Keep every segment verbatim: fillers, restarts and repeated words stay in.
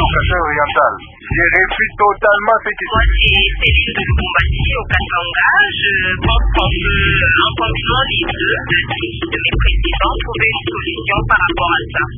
Kasai oriental. Je réfute totalement cette question. Moi, c'est Céline de Lukumbati au Katanga. Je pense qu'on peut, en combinant les deux, le titre de mes présidents, trouver une solution par rapport à ça.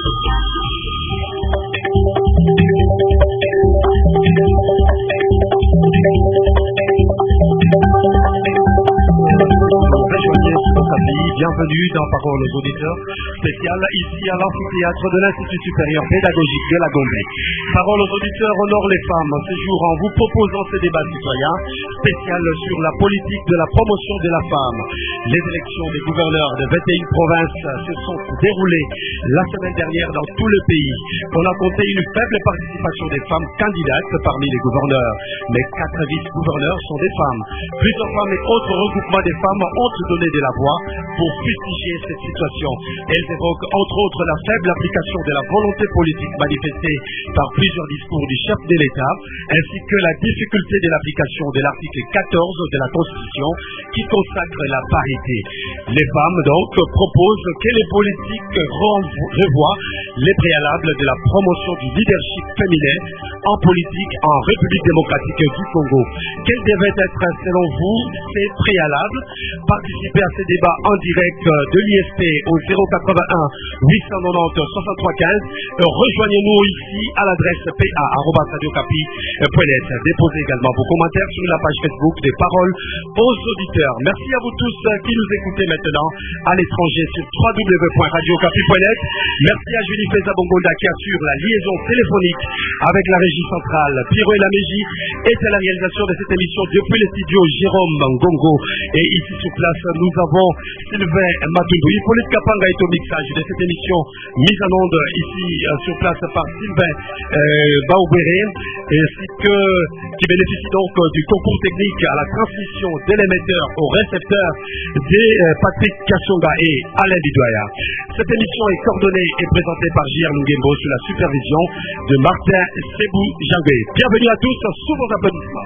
Bienvenue dans Parole aux auditeurs spécial ici à l'amphithéâtre de l'Institut supérieur pédagogique de la Gombe. Parole aux auditeurs honore les femmes ce jour en vous proposant ce débat citoyen spécial sur la politique de la promotion de la femme. Les élections des gouverneurs de vingt et une provinces se sont déroulées la semaine dernière dans tout le pays. On a compté une faible participation des femmes candidates parmi les gouverneurs, mais quatre vice-gouverneurs sont des femmes. Plusieurs femmes et autres regroupements des femmes ont donné de la voix pour fustiger cette situation. Elles évoquent entre autres la faible application de la volonté politique manifestée par plusieurs discours du chef de l'État, ainsi que la difficulté de l'application de l'article quatorze de la Constitution qui consacre la parité. Les femmes donc proposent que les politiques revoient les préalables de la promotion du leadership féminin en politique en République démocratique du Congo. Quels devaient être selon vous ces préalables? Participez à ces débats en direct de l'I S P au zéro quatre-vingt-un huit cent quatre-vingt-dix soixante-trois quinze. Rejoignez-nous ici à l'adresse p a arobase radio capi point net. Déposez également vos commentaires sur la page Facebook des Paroles aux auditeurs. Merci à vous tous qui nous écoutez maintenant à l'étranger sur w w w point radio capi point net. Merci à Julie Feza-Bongolda qui assure la liaison téléphonique avec la régie centrale. Piro et la Mégie est à la réalisation de cette émission depuis les studios Jérôme Ngongo. Et ici sur place, nous avons Sylvain Matundu. Hippolyte Kapanga est au mixage de cette émission mise en onde ici euh, sur place par Sylvain euh, Baoubéré, ainsi que qui bénéficie donc euh, du concours technique à la transmission de l'émetteur au récepteur des euh, Patrick Kassonga et Alain Bidoya. Cette émission est coordonnée et présentée par J R Nungembo sous la supervision de Martin Sebou Jangwe. Bienvenue à tous, sous vos applaudissements.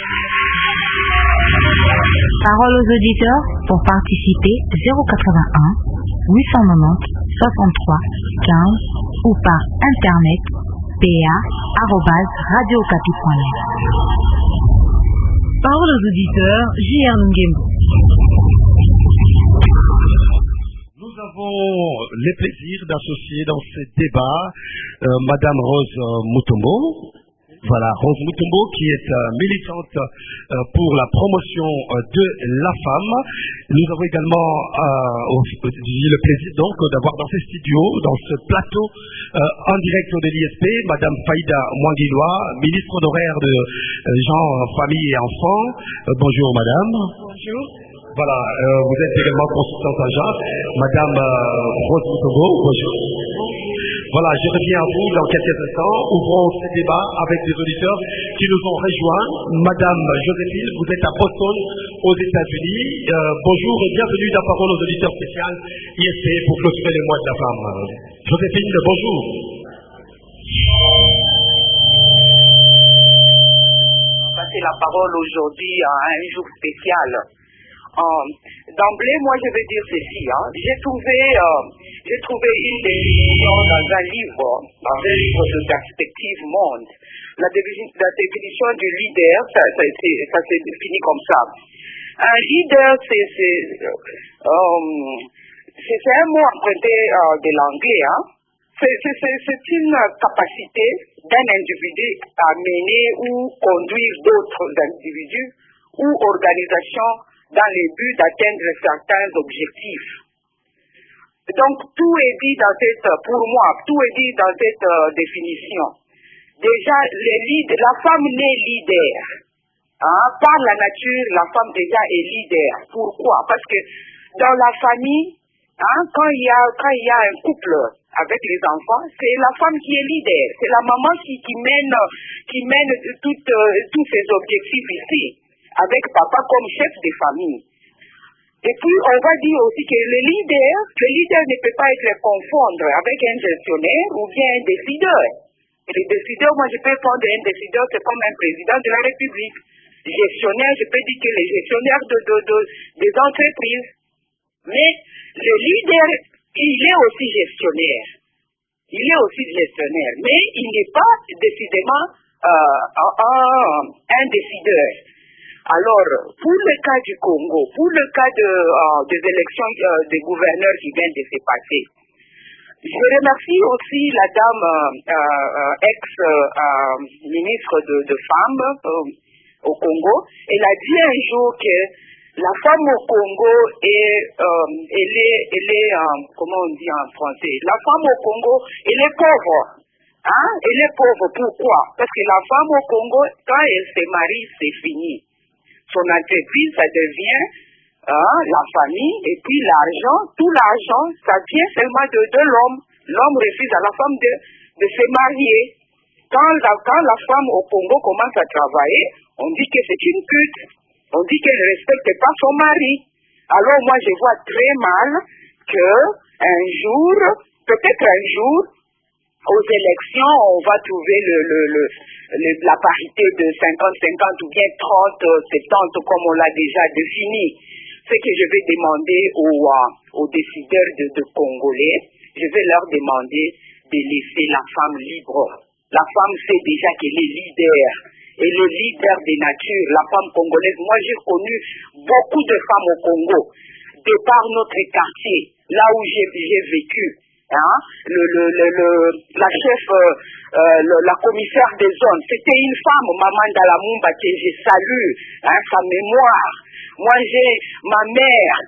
Parole aux auditeurs pour participer zéro quatre-vingt-un huit cent quatre-vingt-dix soixante-trois quinze ou par internet p a arobase radio capi point net. Parole aux auditeurs J R Nungembo. Nous avons le plaisir d'associer dans ce débat euh, Madame Rose euh, Mutombo. Voilà, Rose Mutombo qui est euh, militante euh, pour la promotion euh, de la femme. Nous avons également euh, le plaisir donc d'avoir dans ces studios, dans ce plateau euh, en direct de l'I S P, Madame Faïda Mwangiloa, ministre honoraire de euh, Gens, Famille et Enfants. Euh, bonjour Madame. Bonjour. Voilà, euh, vous êtes également consultante en genre. Madame euh, Rose Mutombo, bonjour. Voilà, je reviens à vous dans quelques instants. Ouvrons ce débat avec les auditeurs qui nous ont rejoints. Madame Joséphine, vous êtes à Boston, aux États-Unis. Euh, bonjour et bienvenue dans Parole aux auditeurs spécial I S P pour clôturer le mois de la femme. Joséphine, bonjour. Passer la parole aujourd'hui à un jour spécial. Euh, D'emblée, moi je vais dire ceci. Hein. J'ai trouvé, euh, j'ai trouvé une définition dans un livre, dans un livre de Perspective Monde. La, la définition du leader, ça, ça, ça s'est défini comme ça. Un leader, c'est euh, un mot emprunté euh, de l'anglais. Hein. C'est une capacité d'un individu à mener ou conduire d'autres individus ou organisations dans le but d'atteindre certains objectifs. Donc, tout est dit dans cette, pour moi, tout est dit dans cette euh, définition. Déjà, les leaders, la femme naît leader. Hein, par la nature, la femme déjà est leader. Pourquoi? Parce que dans la famille, hein, quand il y a, quand il y a un couple avec les enfants, c'est la femme qui est leader. C'est la maman qui, qui mène, qui mène tout, euh, tous ses objectifs ici, avec papa comme chef de famille. Et puis, on va dire aussi que le leader, le leader ne peut pas être confondre avec un gestionnaire ou bien un décideur. Et le décideur, moi je peux prendre un décideur, c'est comme un président de la République. Gestionnaire, je peux dire que les gestionnaires de, de, de, des entreprises. Mais le leader, il est aussi gestionnaire. il est aussi gestionnaire, mais il n'est pas décidément euh, un, un, un décideur. Alors, pour le cas du Congo, pour le cas de, euh, des élections euh, des gouverneurs qui viennent de se passer, je remercie aussi la dame euh, euh, ex-ministre euh, de, de femmes euh, au Congo. Elle a dit un jour que la femme au Congo est, euh, elle est, elle est euh, comment on dit en français, la femme au Congo, elle est pauvre. Hein? Elle est pauvre, pourquoi? Parce que la femme au Congo, quand elle se marie, c'est fini. Son entreprise, ça devient hein, la famille, et puis l'argent, tout l'argent, ça vient seulement de, de l'homme. L'homme refuse à la femme de, de se marier. Quand la, quand la femme au Congo commence à travailler, on dit que c'est une pute. On dit qu'elle ne respecte pas son mari. Alors moi, je vois très mal que un jour, peut-être un jour, aux élections, on va trouver le, le, le, le, la parité de cinquante cinquante ou bien trente soixante comme on l'a déjà défini. Ce que je vais demander aux, euh, aux décideurs de, de Congolais, je vais leur demander de laisser la femme libre. La femme sait déjà qu'elle est leader. Elle est leader des natures, la femme congolaise. Moi, j'ai connu beaucoup de femmes au Congo, de par notre quartier, là où j'ai vécu. Hein, le, le, le, le, la chef, euh, euh, le, la commissaire des zones, c'était une femme, Maman Dalamumba, que je salue, hein, sa mémoire. Moi, j'ai ma mère,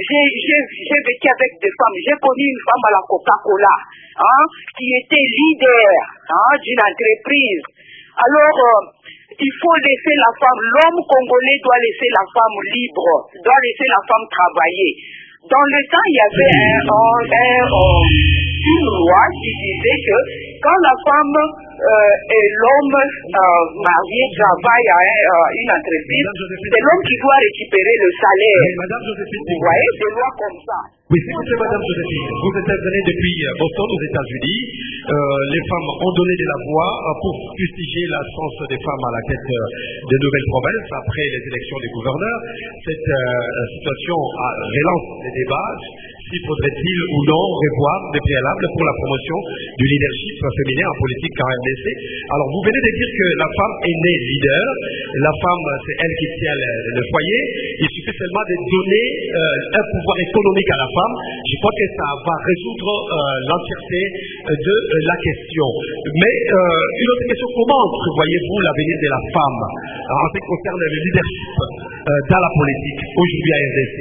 j'ai vécu avec des femmes, j'ai connu une femme à la Coca-Cola, hein, qui était leader hein, d'une entreprise. Alors, euh, il faut laisser la femme, l'homme congolais doit laisser la femme libre, doit laisser la femme travailler. Dans le temps, il y avait un, un, un, une loi qui disait que quand la femme euh, et l'homme euh, marié travaillent à un, euh, une entreprise, c'est l'homme qui doit récupérer le salaire. Oui, Madame Joséphine, vous voyez, des lois comme ça. Oui, c'est Madame Joséphine. Vous intervenez depuis Boston, aux États-Unis. Euh, les femmes ont donné de la voix pour fustiger la chance des femmes à la tête euh, des nouvelles provinces après les élections des gouverneurs. Cette euh, situation a, relance les débats. Si faudrait-il ou non revoir des préalables pour la promotion du leadership féminin en politique en R D C? Alors, vous venez de dire que la femme est née leader. La femme, c'est elle qui tient le, le foyer. Il suffit seulement de donner euh, un pouvoir économique à la femme. Je crois que ça va résoudre euh, l'entièreté de euh, la question. Mais euh, une autre question, comment voyez-vous l'avenir de la femme en ce qui concerne le leadership euh, dans la politique aujourd'hui à R D C?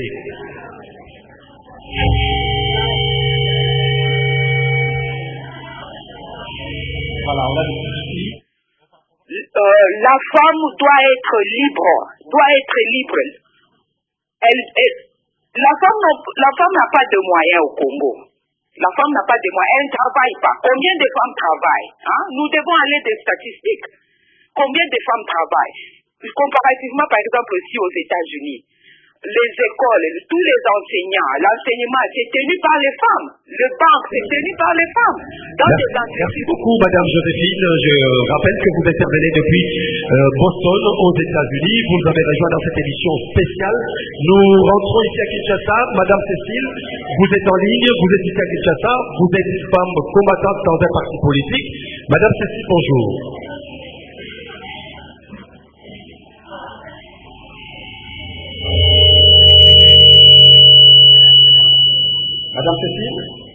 Voilà, on a ici. Euh, la femme doit être libre, doit être libre. Elle, elle, la femme, la femme n'a pas de moyens au Congo. La femme n'a pas de moyens, elle ne travaille pas. Combien de femmes travaillent hein? Nous devons aller des statistiques. Combien de femmes travaillent? Comparativement, par exemple, ici aux États-Unis. Les écoles, tous les enseignants, l'enseignement, c'est tenu par les femmes. Le banque, c'est tenu par les femmes. Dans merci, des merci beaucoup, Madame Joséphine. Je rappelle que vous intervenez depuis euh, Boston, aux États-Unis. Vous nous avez rejoint dans cette émission spéciale. Nous rentrons ici à Kinshasa. Madame Cécile, vous êtes en ligne, vous êtes ici à Kinshasa. Vous êtes une femme combattante dans un parti politique. Madame Cécile, bonjour. Madame Cécile?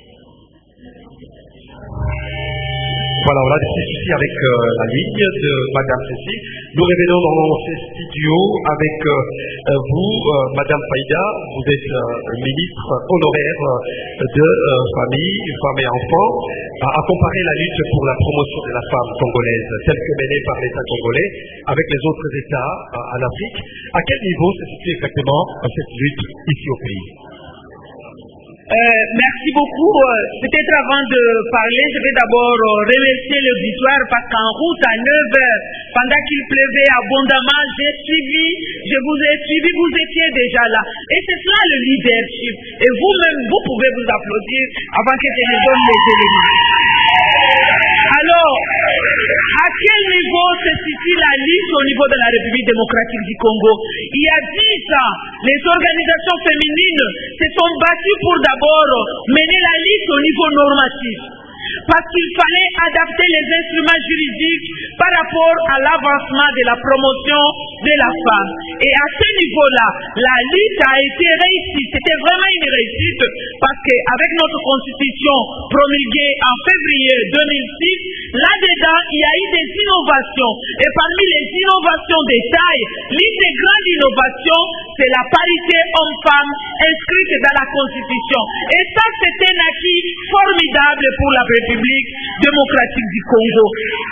Voilà, on a des petits soucis avec euh, la ligne de Madame Cécile. Nous revenons dans ces studios avec euh, vous, euh, Madame Faïda. Vous êtes euh, ministre honoraire euh, de euh, famille, femmes et enfants, à, à comparer la lutte pour la promotion de la femme congolaise, telle que menée par l'État congolais, avec les autres États euh, en Afrique. À quel niveau se situe exactement euh, cette lutte ici au pays? Euh, merci beaucoup. Peut-être avant de parler, je vais d'abord remercier l'auditoire parce qu'en route à neuf heures, pendant qu'il pleuvait abondamment, j'ai suivi, je vous ai suivi, vous étiez déjà là. Et c'est cela le leadership. Et vous-même, vous pouvez vous applaudir avant que je ne donne les éléments. Alors, à quel niveau se situe la liste au niveau de la République démocratique du Congo? Il y a dix ans, les organisations féminines se sont battues pour d'abord mener la liste au niveau normatif. parce qu'il fallait adapter les instruments juridiques par rapport à l'avancement de la promotion de la femme. Et à ce niveau-là, la lutte a été réussie. C'était vraiment une réussite parce qu'avec notre constitution promulguée en février deux mille six, là-dedans, il y a eu des innovations. Et parmi les innovations de taille, l'une des grandes innovations, c'est la parité homme-femme inscrite dans la constitution. Et ça, c'est un acquis formidable pour la République démocratique du Congo.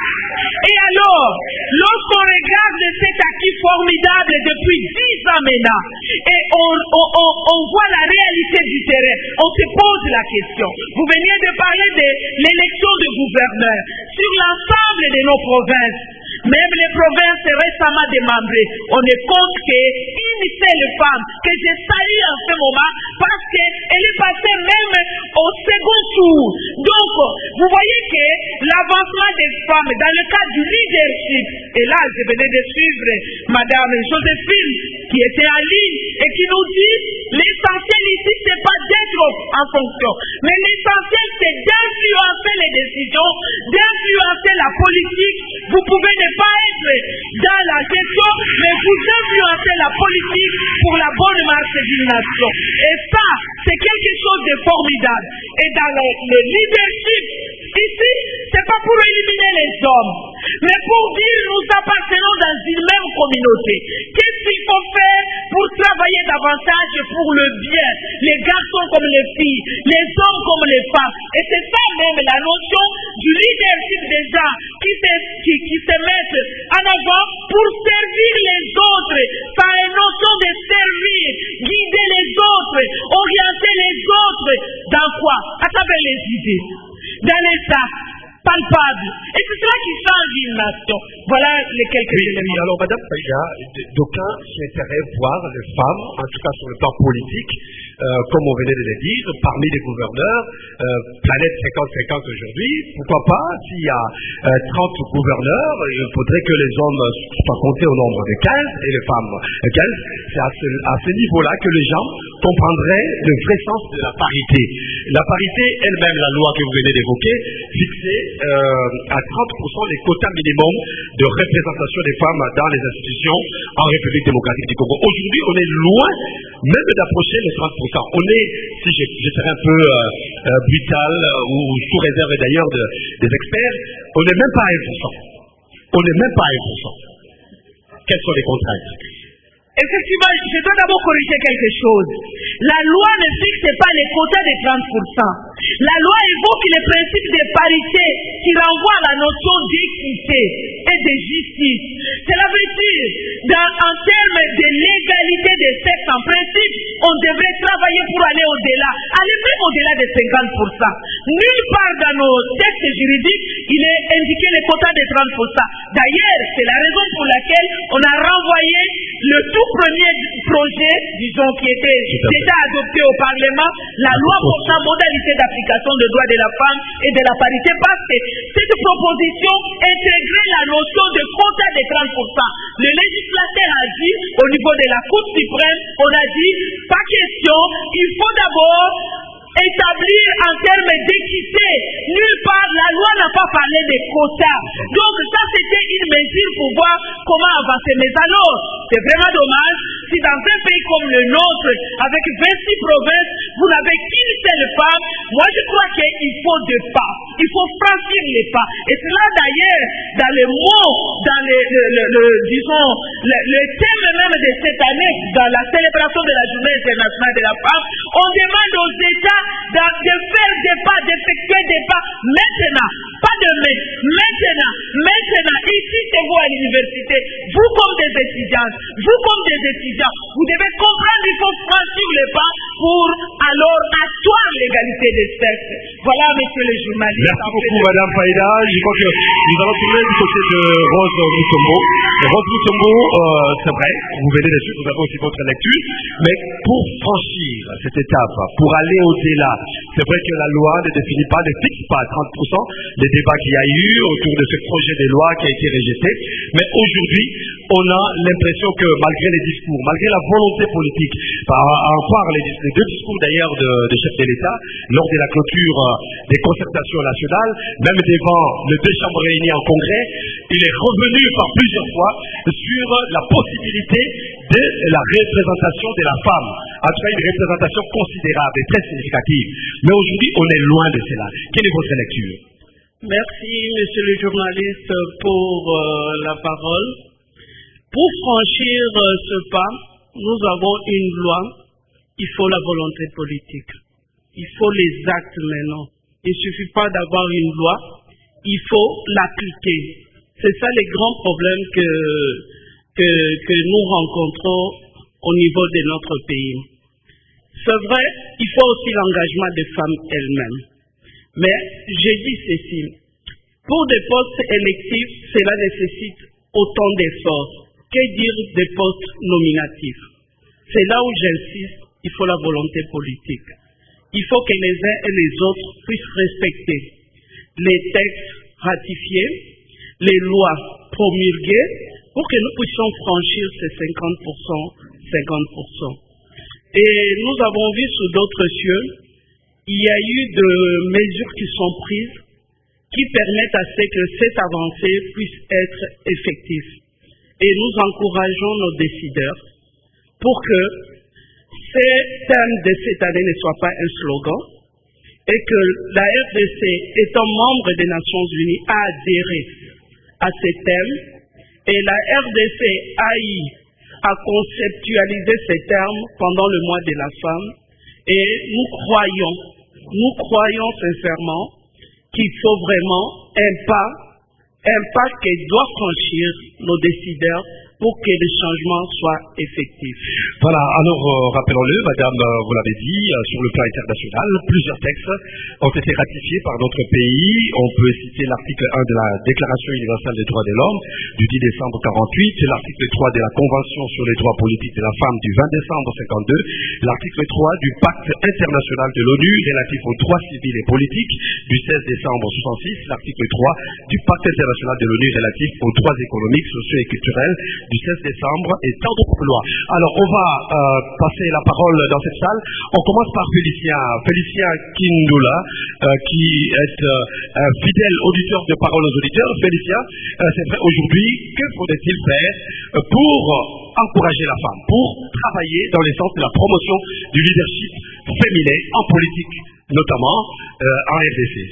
Et alors, lorsqu'on regarde cet acquis formidable depuis dix ans maintenant, et on, on, on, on voit la réalité du terrain, on se pose la question. Vous veniez de parler de l'élection de gouverneurs sur l'ensemble de nos provinces. Même les provinces récemment démembrées, on ne compte qu'une seule femme que je salue en ce moment parce qu'elle est passée même au second tour. Donc, vous voyez que l'avancement des femmes dans le cadre du leadership, et là je venais de suivre Madame Joséphine qui était en ligne et qui nous dit l'essentiel ici c'est pas d'être en fonction, mais l'essentiel c'est d'influencer les décisions, d'influencer la politique. Vous pouvez ne pas être dans la gestion, mais vous influencez la politique pour la bonne marche d'une nation. Et ça, c'est quelque chose de formidable. Et dans le, le leadership, ici, c'est pas pour éliminer les hommes, mais pour dire nous appartenons dans une même communauté. Qu'est-ce qu'il faut faire pour travailler davantage pour le bien, les garçons comme les filles, les hommes comme les femmes. Et c'est ça même la notion du leadership des gens qui se, qui, qui se mettent en avant pour servir les autres. Ça a une notion de servir, guider les autres, orienter les autres. Dans quoi? À travers les idées, dans l'état palpable. Et c'est cela qui change une nation. Voilà les quelques oui, éléments. Alors, Madame Faïda, d'aucuns s'intéressent voir les femmes, en tout cas sur le plan politique, euh, comme on venait de le dire, parmi les gouverneurs, euh, planète cinquante cinquante aujourd'hui, pourquoi pas, s'il y a euh, trente gouverneurs, il faudrait que les hommes soient comptés au nombre de quinze et les femmes quinze. C'est à ce, à ce niveau-là que les gens comprendraient le vrai sens de la parité. La parité elle-même, la loi que vous venez d'évoquer, fixée euh, à trente pour cent les quotas minimums de représentation des femmes dans les institutions en République démocratique du Congo. Aujourd'hui, on est loin même d'approcher les trente pour cent. On est, si je, je serais un peu euh, euh, brutal euh, ou sous réserve d'ailleurs de, des experts, on n'est même pas à un pour cent. On n'est même pas à un pour cent. Quelles sont les contraintes? Effectivement, je dois d'abord corriger quelque chose. La loi ne fixe pas les quotas de trente pour cent. La loi évoque les principes de parité qui renvoient à la notion d'équité et de justice. Cela veut dire, dans, en termes de l'égalité des sexes en principe, on devrait travailler pour aller au-delà, aller même au-delà de cinquante pour cent. Nulle part dans nos textes juridiques, il est indiqué les quotas de trente pour cent. D'ailleurs, c'est la raison pour laquelle on a renvoyé le tout premier projet, disons, qui était déjà adopté au Parlement, la loi portant modalité d'application des droits de la femme et de la parité, parce que cette proposition intégrait la notion de quota de trente pour cent. Le législateur a dit, au niveau de la Cour suprême, on a dit, pas question, il faut d'abord établir en termes d'équité. Nulle part, la loi n'a pas parlé des quotas. Donc ça, c'était une mesure pour voir comment avancer. Mais alors, c'est vraiment dommage si dans un pays comme le nôtre, avec vingt-six provinces, vous n'avez qu'une seule femme. Moi, je crois qu'il faut deux pas. Il faut franchir les pas. Et cela, d'ailleurs, dans les mots, dans le, le, le, le disons, le, le thème même de cette année, dans la célébration de la Journée internationale de la femme, on demande aux États de, de faire des pas, d'effectuer des pas maintenant, pas demain, maintenant, maintenant. Ici, c'est vous à l'université, vous comme des étudiantes, vous comme des étudiants, vous devez comprendre qu'il faut franchir les pas pour alors asseoir l'égalité des sexes. Voilà, monsieur le journaliste. Merci beaucoup, Madame Faïda. Je crois que nous allons tourner du côté de Rose Mutombo. Rose Mutombo, euh, c'est vrai, vous venez de suite, vous avez aussi votre lecture, mais pour franchir cette étape, pour aller au-delà, c'est vrai que la loi ne définit pas, ne fixe pas à trente pour cent les débats qu'il y a eu autour de ce projet de loi qui a été rejeté, mais aujourd'hui, on a l'impression que malgré les discours, malgré la volonté politique, à en croire les, les deux discours d'ailleurs de, de chef de l'État, lors de la clôture des concertations nationales, même devant les deux chambres réunies en congrès, il est revenu par plusieurs fois sur la possibilité de la représentation de la femme, en tout cas une représentation considérable et très significative. Mais aujourd'hui, on est loin de cela. Quelle est votre lecture? Merci, monsieur le journaliste, pour euh, la parole. Pour franchir euh, ce pas, nous avons une loi, il faut la volonté politique. Il faut les actes maintenant. Il ne suffit pas d'avoir une loi, il faut l'appliquer. C'est ça les grands problèmes que, que, que nous rencontrons au niveau de notre pays. C'est vrai, il faut aussi l'engagement des femmes elles-mêmes. Mais j'ai dit ceci, pour des postes électifs, cela nécessite autant d'efforts. Que dire des postes nominatifs? C'est là où j'insiste, il faut la volonté politique. Il faut que les uns et les autres puissent respecter les textes ratifiés, les lois promulguées, pour que nous puissions franchir ces cinquante pour cent, cinquante pour cent. Et nous avons vu sous d'autres cieux, il y a eu des mesures qui sont prises, qui permettent à ce que cette avancée puisse être effective. Et nous encourageons nos décideurs pour que ces thèmes de cette année ne soient pas un slogan et que la R D C, étant membre des Nations Unies, a adhéré à ces thèmes et la R D C a eu à conceptualiser ces termes pendant le mois de la femme et nous croyons, nous croyons sincèrement qu'il faut vraiment un pas, un pas que doivent franchir nos décideurs pour que les changements soient effectifs. Voilà, alors euh, rappelons-le, madame, euh, vous l'avez dit, euh, sur le plan international, plusieurs textes ont été ratifiés par notre pays. On peut citer l'article un de la Déclaration universelle des droits de l'homme du dix décembre quarante-huit, l'article trois de la Convention sur les droits politiques de la femme du vingt décembre cinquante-deux, l'article trois du Pacte international de l'ONU relatif aux droits civils et politiques du seize décembre soixante-six, l'article trois du Pacte international de l'ONU relatif aux droits économiques, sociaux et culturels du seize décembre et tant d'autres lois. Alors, on va euh, passer la parole dans cette salle. On commence par Félicien, Félicien Kindula, euh, qui est euh, un fidèle auditeur de Parole aux auditeurs. Félicien, euh, c'est vrai, aujourd'hui, que faudrait-il faire pour encourager la femme, pour travailler dans le sens de la promotion du leadership féminin en politique, notamment euh, en R D C?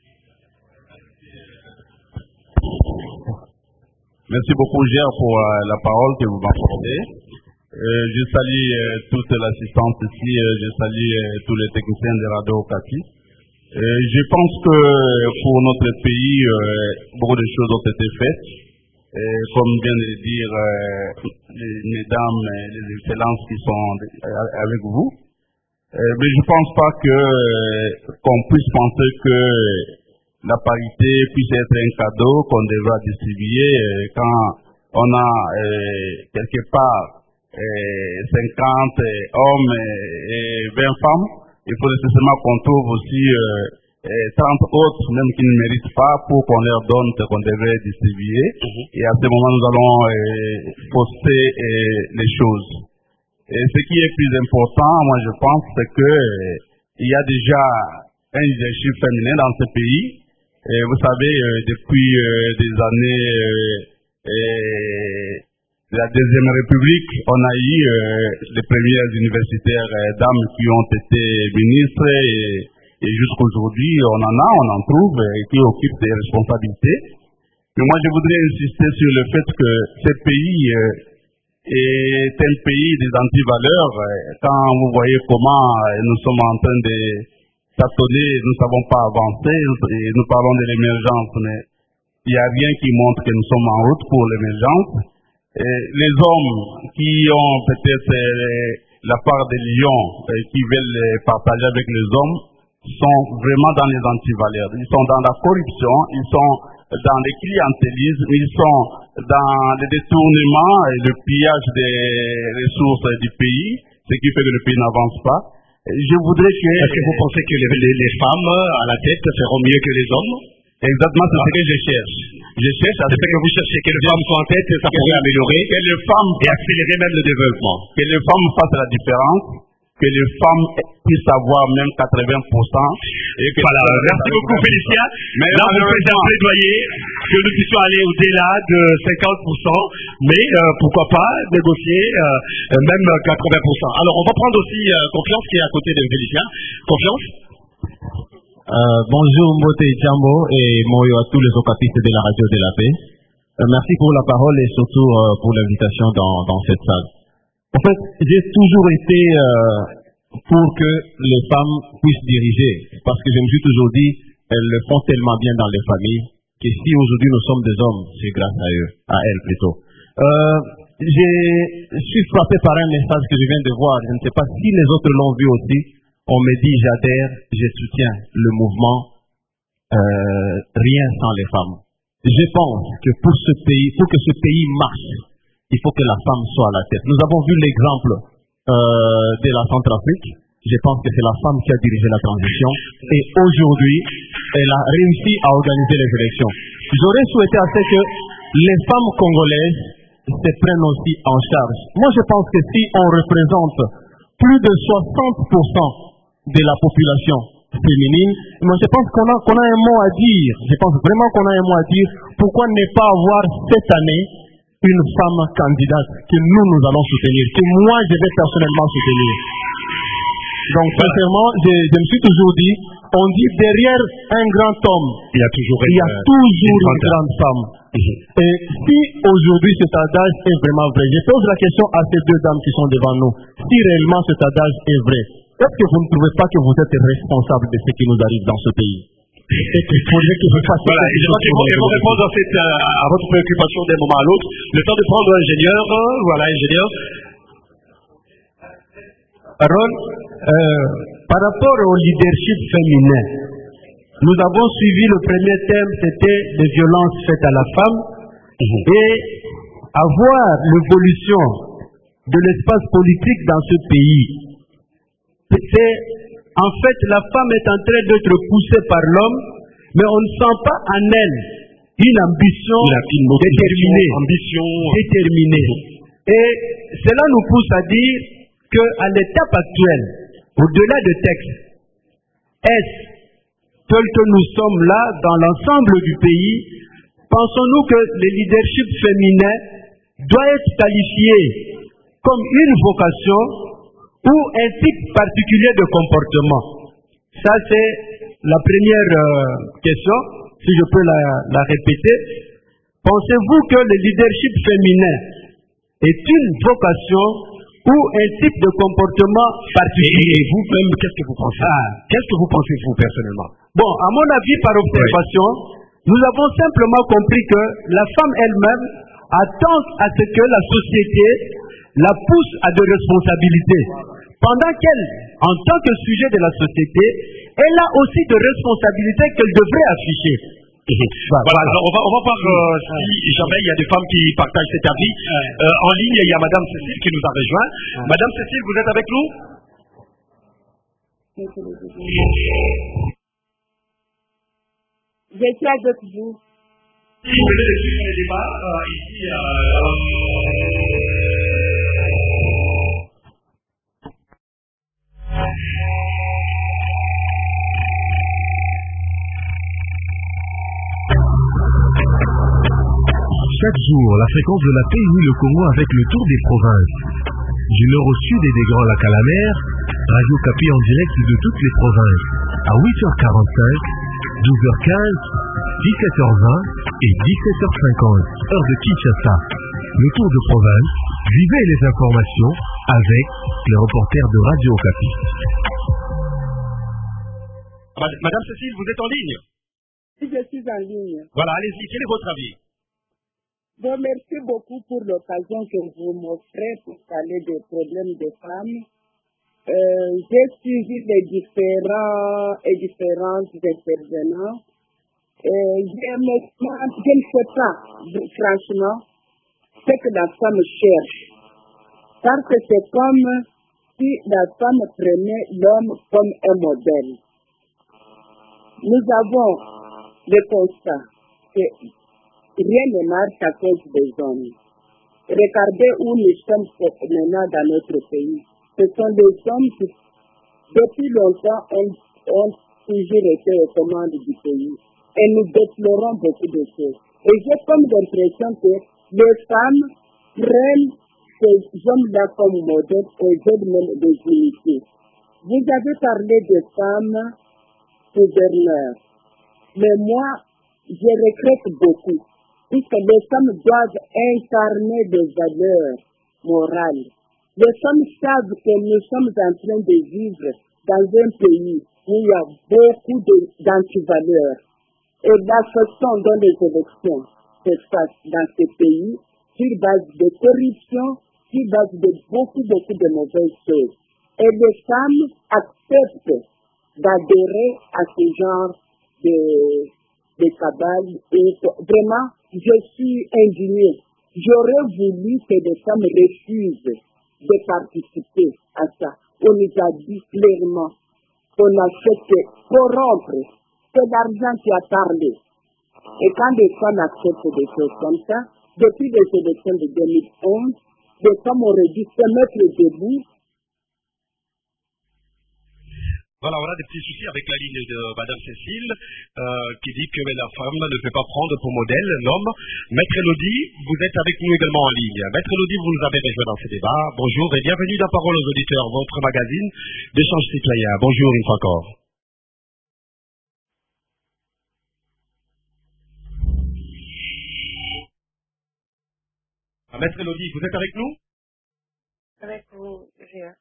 Merci beaucoup, Gérard, pour euh, la parole que vous m'accordez. Euh, je salue euh, toute l'assistance ici, euh, je salue euh, tous les techniciens de Radio Okapi. Euh, je pense que pour notre pays, euh, beaucoup de choses ont été faites. Et comme vient de le dire euh, les mesdames et les excellences qui sont euh, avec vous. Euh, mais je ne pense pas que euh, qu'on puisse penser que la parité puisse être un cadeau qu'on devra distribuer euh, quand on a euh, quelque part euh, cinquante hommes et vingt femmes. Il faut nécessairement qu'on trouve aussi euh, trente autres, même qui ne méritent pas, pour qu'on leur donne ce qu'on devrait distribuer. Mm-hmm. Et à ce moment, nous allons euh, poster euh, les choses. Et ce qui est plus important, moi je pense, c'est que euh, il y a déjà un leadership féminin dans ce pays. Et vous savez, euh, depuis euh, des années euh, euh, de la Deuxième République, on a eu euh, les premières universitaires euh, dames qui ont été ministres et, et jusqu'aujourd'hui, on en a, on en trouve, euh, qui occupent des responsabilités. Mais moi, je voudrais insister sur le fait que ce pays euh, est un pays des antivaleurs. Quand vous voyez comment nous sommes en train de tâtonner, nous ne savons pas avancer, et nous parlons de l'émergence, mais il n'y a rien qui montre que nous sommes en route pour l'émergence. Les hommes qui ont peut-être la part des lions, qui veulent partager avec les hommes, sont vraiment dans les antivaleurs. Ils sont dans la corruption, ils sont dans le clientélisme, ils sont dans le détournement et le pillage des ressources du pays, ce qui fait que le pays n'avance pas. Je voudrais que... Est-ce que vous pensez que les, les, les femmes à la tête feront mieux que les hommes? Exactement, c'est ah. ce que je cherche. Je cherche à ce que vous cherchez que les femmes soient en tête, ça pourrait améliorer, que les femmes et accélérer même le développement. Que les femmes fassent la différence, que les femmes puissent avoir même quatre-vingts pour cent. Et que voilà, merci beaucoup Félicien. Mais là, vous faites un plaidoyer que nous puissions aller au-delà de cinquante pour cent, mais euh, pourquoi pas négocier euh, même quatre-vingts pour cent. Alors, on va prendre aussi euh, Confiance qui est à côté de Félicien. Confiance. Euh, bonjour Mbote Jambo et Moyo à tous les okapistes de la radio de la paix. Euh, merci pour la parole et surtout euh, pour l'invitation dans, dans cette salle. En fait, j'ai toujours été euh, pour que les femmes puissent diriger, parce que je me suis toujours dit, elles le font tellement bien dans les familles, que si aujourd'hui nous sommes des hommes, c'est grâce à eux, à elles plutôt. Euh, je suis frappé par un message que je viens de voir, je ne sais pas si les autres l'ont vu aussi. On me dit, j'adhère, je soutiens le mouvement, euh, rien sans les femmes. Je pense que pour ce pays, pour que ce pays marche, il faut que la femme soit à la tête. Nous avons vu l'exemple euh, de la Centrafrique. Je pense que c'est la femme qui a dirigé la transition. Et aujourd'hui, elle a réussi à organiser les élections. J'aurais souhaité à ce que les femmes congolaises se prennent aussi en charge. Moi, je pense que si on représente plus de soixante pour cent de la population féminine, moi je pense qu'on a, qu'on a un mot à dire. Je pense vraiment qu'on a un mot à dire. Pourquoi ne pas avoir cette année une femme candidate que nous, nous allons soutenir, que moi, je vais personnellement soutenir. Donc, sincèrement, je, je me suis toujours dit, on dit derrière un grand homme, il y a toujours une, il y a toujours une, une grande femme. Mm-hmm. Et si aujourd'hui cet adage est vraiment vrai, je pose la question à ces deux dames qui sont devant nous, si réellement cet adage est vrai, est-ce que vous ne trouvez pas que vous êtes responsable de ce qui nous arrive dans ce pays? Et qu'il faudrait que vous fassiez voilà, je pense qu'ils vont, vont répondre à, cette, à votre préoccupation d'un moment à l'autre. Le temps de prendre l'ingénieur, voilà, ingénieur. Aaron, euh, par rapport au leadership féminin, nous avons suivi le premier thème, c'était les violences faites à la femme, mmh. et avoir l'évolution de l'espace politique dans ce pays. C'est, en fait, la femme est en train d'être poussée par l'homme, mais on ne sent pas en elle une ambition une déterminée. Ambition. déterminée. Et cela nous pousse à dire qu'à l'étape actuelle, au-delà des textes, est-ce tel que nous sommes là dans l'ensemble du pays, pensons-nous que le leadership féminin doit être qualifié comme une vocation ou un type particulier de comportement? Ça, c'est la première euh, question, si je peux la, la répéter. Pensez-vous que le leadership féminin est une vocation ou un type de comportement particulier? Et vous-même, qu'est-ce que vous pensez? ah. Qu'est-ce que vous pensez, vous, personnellement? Bon, à mon avis, par observation, oui. nous avons simplement compris que la femme elle-même attend à ce que la société la pousse à des responsabilités. Pendant qu'elle, en tant que sujet de la société, elle a aussi des responsabilités qu'elle devrait afficher. Voilà, voilà. Alors on va, on va voir euh, si jamais il y a des femmes qui partagent cet avis. Euh, en ligne, il y a Madame Cécile qui nous a rejoint. Madame Cécile, vous êtes avec nous? Je suis avec vous. Si vous voulez suivre les débats, euh, ici, euh, chaque jour, la fréquence de la paix unit le Congo avec le tour des provinces. Du nord au sud et des Grands Lacs à la mer, Radio Kapi en direct de toutes les provinces. À huit heures quarante-cinq, douze heures quinze, dix-sept heures vingt et dix-sept heures cinquante, heure de Kinshasa. Le tour de province, vivez les informations avec les reporters de Radio Kapi. Madame Cécile, vous êtes en ligne? Oui, je suis en ligne. Voilà, allez-y, quel est votre avis? Bon, merci beaucoup pour l'occasion que vous m'offrez pour parler des problèmes des femmes. Euh, j'ai suivi les différents et différentes intervenants Euh, je, me, je ne sais pas, franchement, ce que la femme cherche. Parce que c'est comme si la femme prenait l'homme comme un modèle. Nous avons le constat que rien ne marche à cause des hommes. Regardez où nous sommes maintenant dans notre pays. Ce sont les hommes qui, depuis longtemps, ont, ont toujours été aux commandes du pays. Et nous déplorons beaucoup de choses. Et j'ai comme l'impression que les femmes prennent ces hommes-là comme modèles et veulent même les imiter. Vous avez parlé de femmes gouverneurs. Mais moi, je regrette beaucoup, puisque les femmes doivent incarner des valeurs morales. Les femmes savent que nous sommes en train de vivre dans un pays où il y a beaucoup d'antivaleurs. Et la façon dont les élections se passent dans ce pays, sur base de corruption, sur base de beaucoup, beaucoup de mauvaises choses. Et les femmes acceptent d'adhérer à ce genre de, de cabale. Et vraiment, je suis indignée. J'aurais voulu que les femmes refusent de participer à ça. On nous a dit clairement qu'on a fait que corrompre. C'est l'argent qui a parlé. Et quand les femmes acceptent des choses comme ça, depuis les élections de deux mille onze, les femmes auraient dû se mettre debout. Voilà, on a des petits soucis avec la ligne de Madame Cécile, euh, qui dit que la femme ne peut pas prendre pour modèle l'homme. Maître Elodie, vous êtes avec nous également en ligne. Maître Elodie, vous nous avez rejoint dans ce débat. Bonjour et bienvenue dans Parole aux auditeurs, votre magazine d'échange citoyen. Bonjour une fois encore. Maître Elodie, vous êtes avec nous? Avec vous, Géa.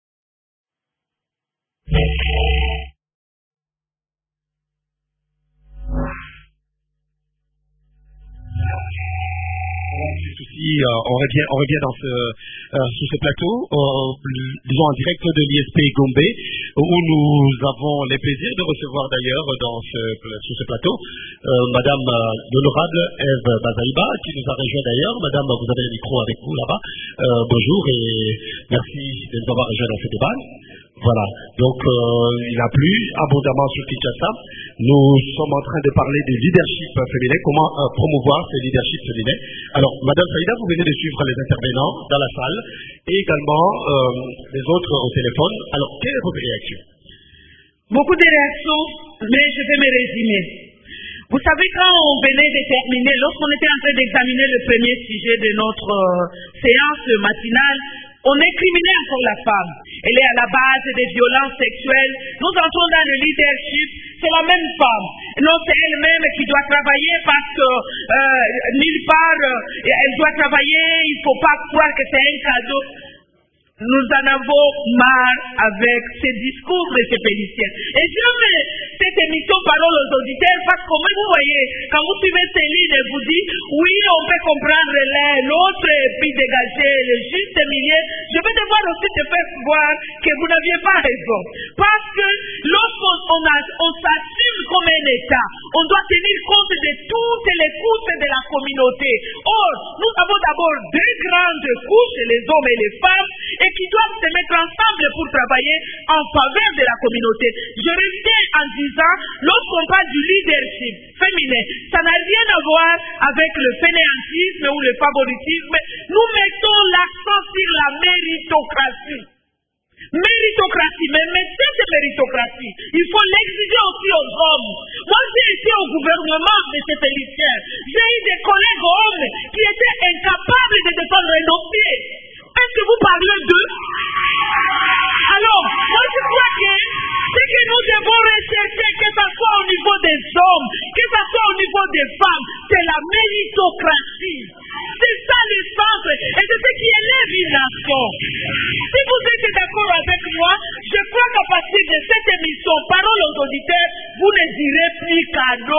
Souci, euh, on revient, on revient dans ce, euh, sur ce plateau, euh, disons en direct de l'I S P Gombe, où nous avons les plaisirs de recevoir d'ailleurs dans ce, sur ce plateau euh, Madame euh, l'honorable Ève Bazaïba, qui nous a rejoint d'ailleurs. Madame, vous avez le micro avec vous là-bas. Euh, bonjour et merci de nous avoir rejoint dans ce débat. Voilà, donc euh, il a plu abondamment sur Kinshasa. Nous sommes en train de parler du leadership féminin, comment euh, promouvoir ce leadership féminin. Alors, Madame Saïda, vous venez de suivre les intervenants dans la salle et également euh, les autres au téléphone. Alors, quelle est votre réaction? Beaucoup de réactions, mais je vais me résumer. Vous savez, quand on venait de terminer, lorsqu'on était en train d'examiner le premier sujet de notre euh, séance matinale, on incriminait encore la femme. Elle est à la base des violences sexuelles. Nous entrons dans le leadership. C'est la même femme. Non, c'est elle-même qui doit travailler parce que euh, nulle part, euh, elle doit travailler. Il ne faut pas croire que c'est un cadeau. Nous en avons marre avec ces discours de ces politiciens. Et jamais cette émission Parole aux auditeurs, parce que comme vous voyez, quand vous suivez ces lignes, vous dites, oui, on peut comprendre l'un, l'autre, et puis dégager le juste milieu. Je vais devoir aussi te faire voir que vous n'aviez pas raison. Parce que lorsqu'on on on s'assume comme un État, on doit tenir compte de toutes les couches de la communauté. Or, nous avons d'abord deux grandes couches, les hommes et les femmes, et qui doivent se mettre ensemble pour travailler en faveur de la communauté. Je reviens en disant, lorsqu'on parle du leadership féminin, ça n'a rien à voir avec le fainéantisme ou le favoritisme. Nous mettons l'accent sur la méritocratie. Méritocratie, mais, mais cette méritocratie, il faut l'exiger aussi aux hommes. Moi, j'ai été au gouvernement de ces Félicien. J'ai eu des collègues hommes qui étaient incapables de défendre un dossier. Est-ce que vous parlez d'eux? Alors, moi je crois que ce que nous devons rechercher, que ce soit au niveau des hommes, que ce soit au niveau des femmes, c'est la méritocratie. C'est ça le centre, et c'est ce qui élève une nation. Si vous êtes d'accord avec moi, je crois qu'à partir de cette émission, Parole aux auditeurs, vous ne direz plus cadeau.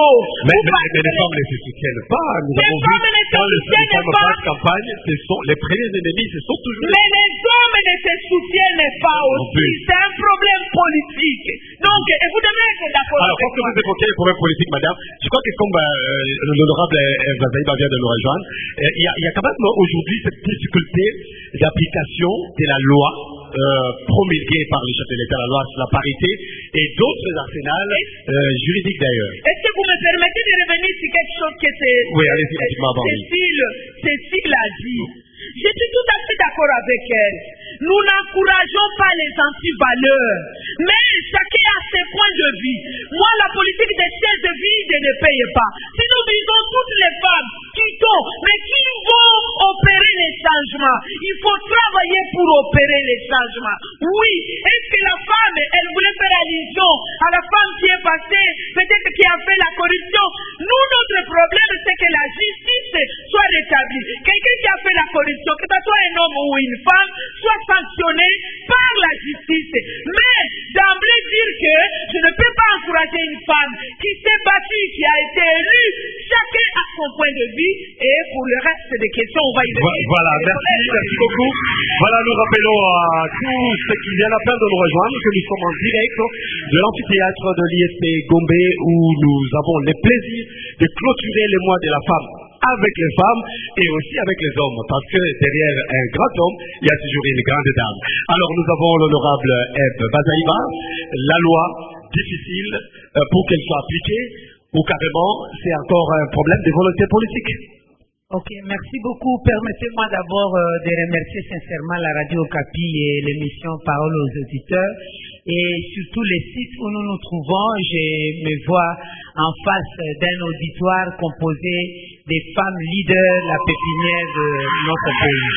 Mais, mais, mais les femmes ne se soutiennent pas. Nous les avons femmes vu ne se quand les soutiennent femmes pas. passent campagne, ce sont les premiers ennemis, ce sont toujours Mais les hommes ne se soutiennent pas aussi. C'est un problème politique. Donc, et vous devez être d'accord Alors, avec quand moi. vous évoquez les problèmes politiques, madame, je crois que comme euh, l'honorable Vazaïba vient de nous rejoindre, euh, il y, a, il y a quand même aujourd'hui cette difficulté d'application de la loi euh, promulguée par les chefs de l'État, la loi sur la parité et d'autres arsenals euh, juridiques d'ailleurs. Est-ce que vous me permettez de revenir sur quelque chose que c'est, oui, allez-y, rapidement, Cécile, Cécile a dit? Je suis tout à fait d'accord avec elle. Nous n'encourageons pas les anti-valeurs, mais chacun a ses points de vue. Moi, la politique des chaises de vide ne paye pas. Si nous visons toutes les femmes qui sont, mais qui vont opérer les changements, il faut travailler pour opérer les changements. Oui, est-ce que la femme, elle voulait faire allusion à la femme qui est passée, peut-être qui a fait la corruption? Nous, notre problème, c'est que la justice soit rétablie. Quelqu'un qui a fait la corruption, que ce soit un homme ou une femme, soit sanctionné par la justice. Mais d'emblée dire que je ne peux pas encourager une femme qui s'est battue, qui a été élue, chacun a son point de vue, et pour le reste des questions, on va y venir. Voilà, merci, merci beaucoup. Voilà, nous rappelons à tous ceux qui viennent à peine de nous rejoindre que nous sommes en direct de l'amphithéâtre de l'I S P Gombe, où nous avons le plaisir de clôturer le mois de la femme avec les femmes et aussi avec les hommes, parce que derrière un grand homme, il y a toujours une grande dame. Alors nous avons l'honorable Eve Vazaïba, la loi difficile euh, pour qu'elle soit appliquée, ou carrément c'est encore un problème de volonté politique. Ok, merci beaucoup. Permettez-moi d'abord euh, de remercier sincèrement la Radio Okapi et l'émission Parole aux auditeurs. Et sur tous les sites où nous nous trouvons, je me vois en face d'un auditoire composé des femmes leaders, la pépinière de notre pays.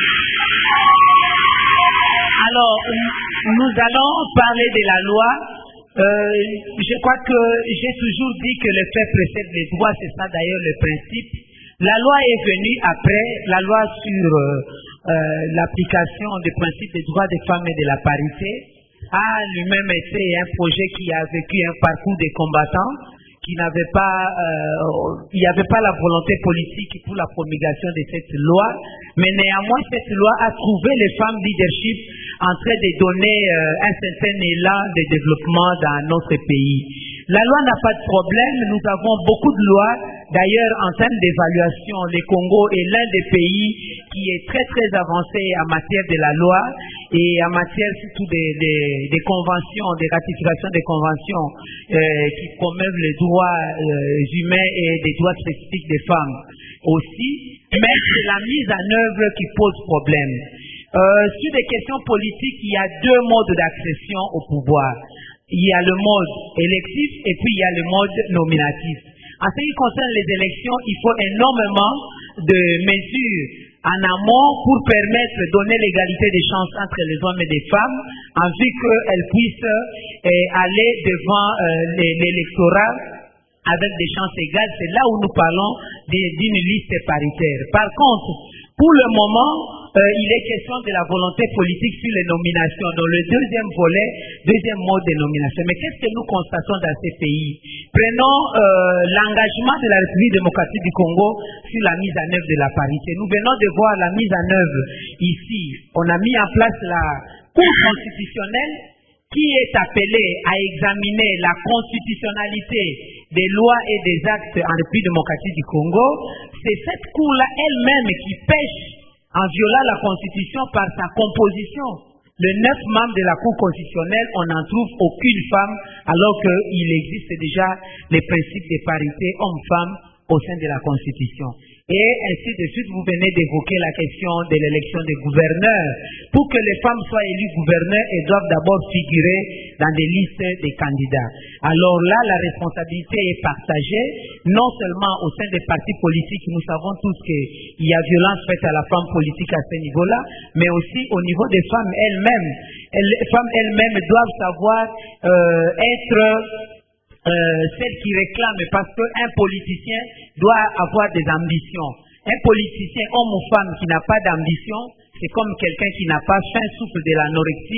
Alors, nous allons parler de la loi. Euh, je crois que j'ai toujours dit que le fait précède les droits, c'est ça d'ailleurs le principe. La loi est venue après, la loi sur euh, euh, l'application des principes des droits des femmes et de la parité a lui-même été un projet qui a vécu un parcours des combattants, qui n'avait pas, euh, il n'y avait pas la volonté politique pour la promulgation de cette loi, mais néanmoins cette loi a trouvé les femmes leadership en train de donner euh, un certain élan de développement dans notre pays. La loi n'a pas de problème, nous avons beaucoup de lois. D'ailleurs, en termes d'évaluation, le Congo est l'un des pays qui est très très avancé en matière de la loi et en matière surtout des, des, des conventions, des ratifications des conventions euh, qui promeuvent les droits euh, humains et des droits spécifiques des femmes aussi. Mais c'est la mise en œuvre qui pose problème. Euh, sur des questions politiques, il y a deux modes d'accession au pouvoir. Il y a le mode électif et puis il y a le mode nominatif. En ce qui concerne les élections, il faut énormément de mesures en amont pour permettre de donner l'égalité des chances entre les hommes et les femmes, en vue qu'elles puissent euh, aller devant euh, l'électorat avec des chances égales. C'est là où nous parlons d'une liste paritaire. Par contre, pour le moment, euh, il est question de la volonté politique sur les nominations, dans le deuxième volet, deuxième mode de nomination. Mais qu'est-ce que nous constatons dans ces pays? Prenons euh, l'engagement de la République démocratique du Congo sur la mise en œuvre de la parité. Nous venons de voir la mise en œuvre ici. On a mis en place la Cour constitutionnelle qui est appelée à examiner la constitutionnalité des lois et des actes en République démocratique du Congo. C'est cette Cour-là elle-même qui pêche en violant la Constitution par sa composition. Les neuf membres de la Cour constitutionnelle, on n'en trouve aucune femme, alors qu'il existe déjà les principes de parité homme-femme au sein de la Constitution. Et ainsi de suite, vous venez d'évoquer la question de l'élection des gouverneurs. Pour que les femmes soient élues gouverneurs, elles doivent d'abord figurer dans des listes des candidats. Alors là, la responsabilité est partagée, non seulement au sein des partis politiques, nous savons tous qu'il y a violence faite à la femme politique à ce niveau-là, mais aussi au niveau des femmes elles-mêmes. Les femmes elles-mêmes doivent savoir euh, être... Euh, celle qui réclame, parce qu'un politicien doit avoir des ambitions. Un politicien, homme ou femme, qui n'a pas d'ambition, c'est comme quelqu'un qui n'a pas faim, souffre de l'anorexie,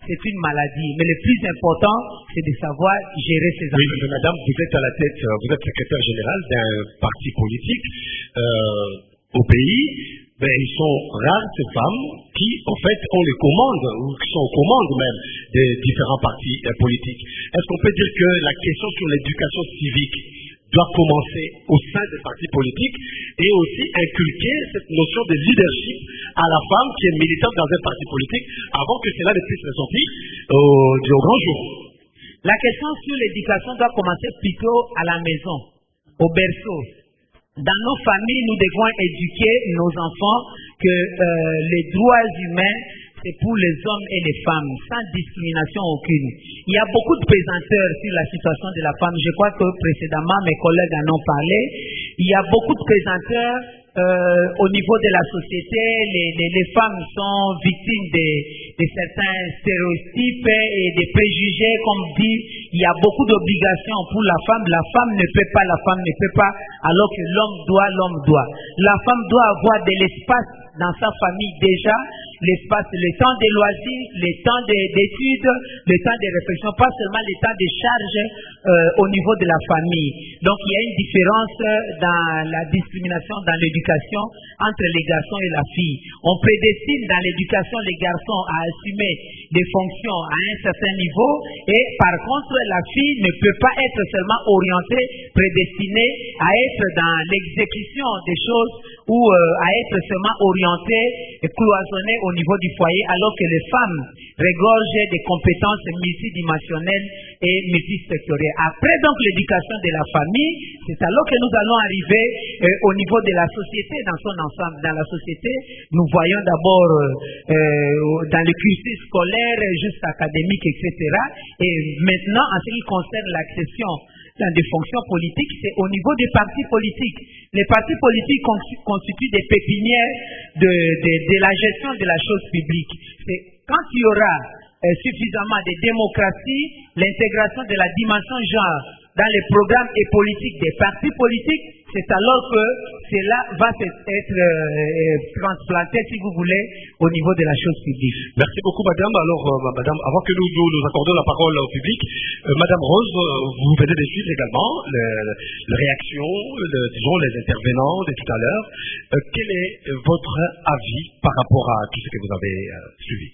c'est une maladie. Mais le plus important, c'est de savoir gérer ses enfants. Oui, mais madame, vous êtes à la tête, vous êtes secrétaire général d'un parti politique euh, au pays. Ben, ils sont rares ces femmes qui, en fait, ont les commandes, ou qui sont aux commandes même des différents partis euh, politiques. Est-ce qu'on peut dire que la question sur l'éducation civique doit commencer au sein des partis politiques et aussi inculquer cette notion de leadership à la femme qui est militante dans un parti politique avant que cela ne puisse ressortir au, au grand jour? La question sur l'éducation doit commencer plutôt à la maison, au berceau. Dans nos familles, nous devons éduquer nos enfants que euh, les droits humains, c'est pour les hommes et les femmes, sans discrimination aucune. Il y a beaucoup de présenteurs sur la situation de la femme. Je crois que précédemment, mes collègues en ont parlé. Il y a beaucoup de présenteurs euh, au niveau de la société. Les, les, les femmes sont victimes de, de certains stéréotypes et des préjugés. Comme dit, il y a beaucoup d'obligations pour la femme. La femme ne peut pas, la femme ne peut pas, alors que l'homme doit, l'homme doit. La femme doit avoir de l'espace dans sa famille déjà, l'espace, le temps des loisirs, le temps d'études, le temps de réflexion, pas seulement le temps de charge euh, au niveau de la famille. Donc il y a une différence dans la discrimination, dans l'éducation entre les garçons et la fille. On prédestine dans l'éducation les garçons à assumer des fonctions à un certain niveau et par contre la fille ne peut pas être seulement orientée, prédestinée à être dans l'exécution des choses ou euh, à être seulement orientée et cloisonnée au niveau du foyer, alors que les femmes regorgent des compétences multidimensionnelles et multisectorielles. Après donc l'éducation de la famille, c'est alors que nous allons arriver euh, au niveau de la société dans son ensemble. Dans la société, nous voyons d'abord euh, euh, dans le cursus scolaire, juste académique, et cetera. Et maintenant, en ce qui concerne l'accession dans des fonctions politiques, c'est au niveau des partis politiques. Les partis politiques constituent des pépinières de, de, de la gestion de la chose publique. C'est quand il y aura euh, suffisamment de démocratie, l'intégration de la dimension genre dans les programmes et politiques des partis politiques, c'est alors que cela va être euh, transplanté, si vous voulez, au niveau de la chose publique. Merci beaucoup, madame. Alors, euh, madame, avant que nous, nous, nous accordions la parole au public, euh, madame Rose, euh, vous venez de suivre également les, les réactions, le, disons, les intervenants de tout à l'heure. Euh, quel est votre avis par rapport à tout ce que vous avez euh, suivi?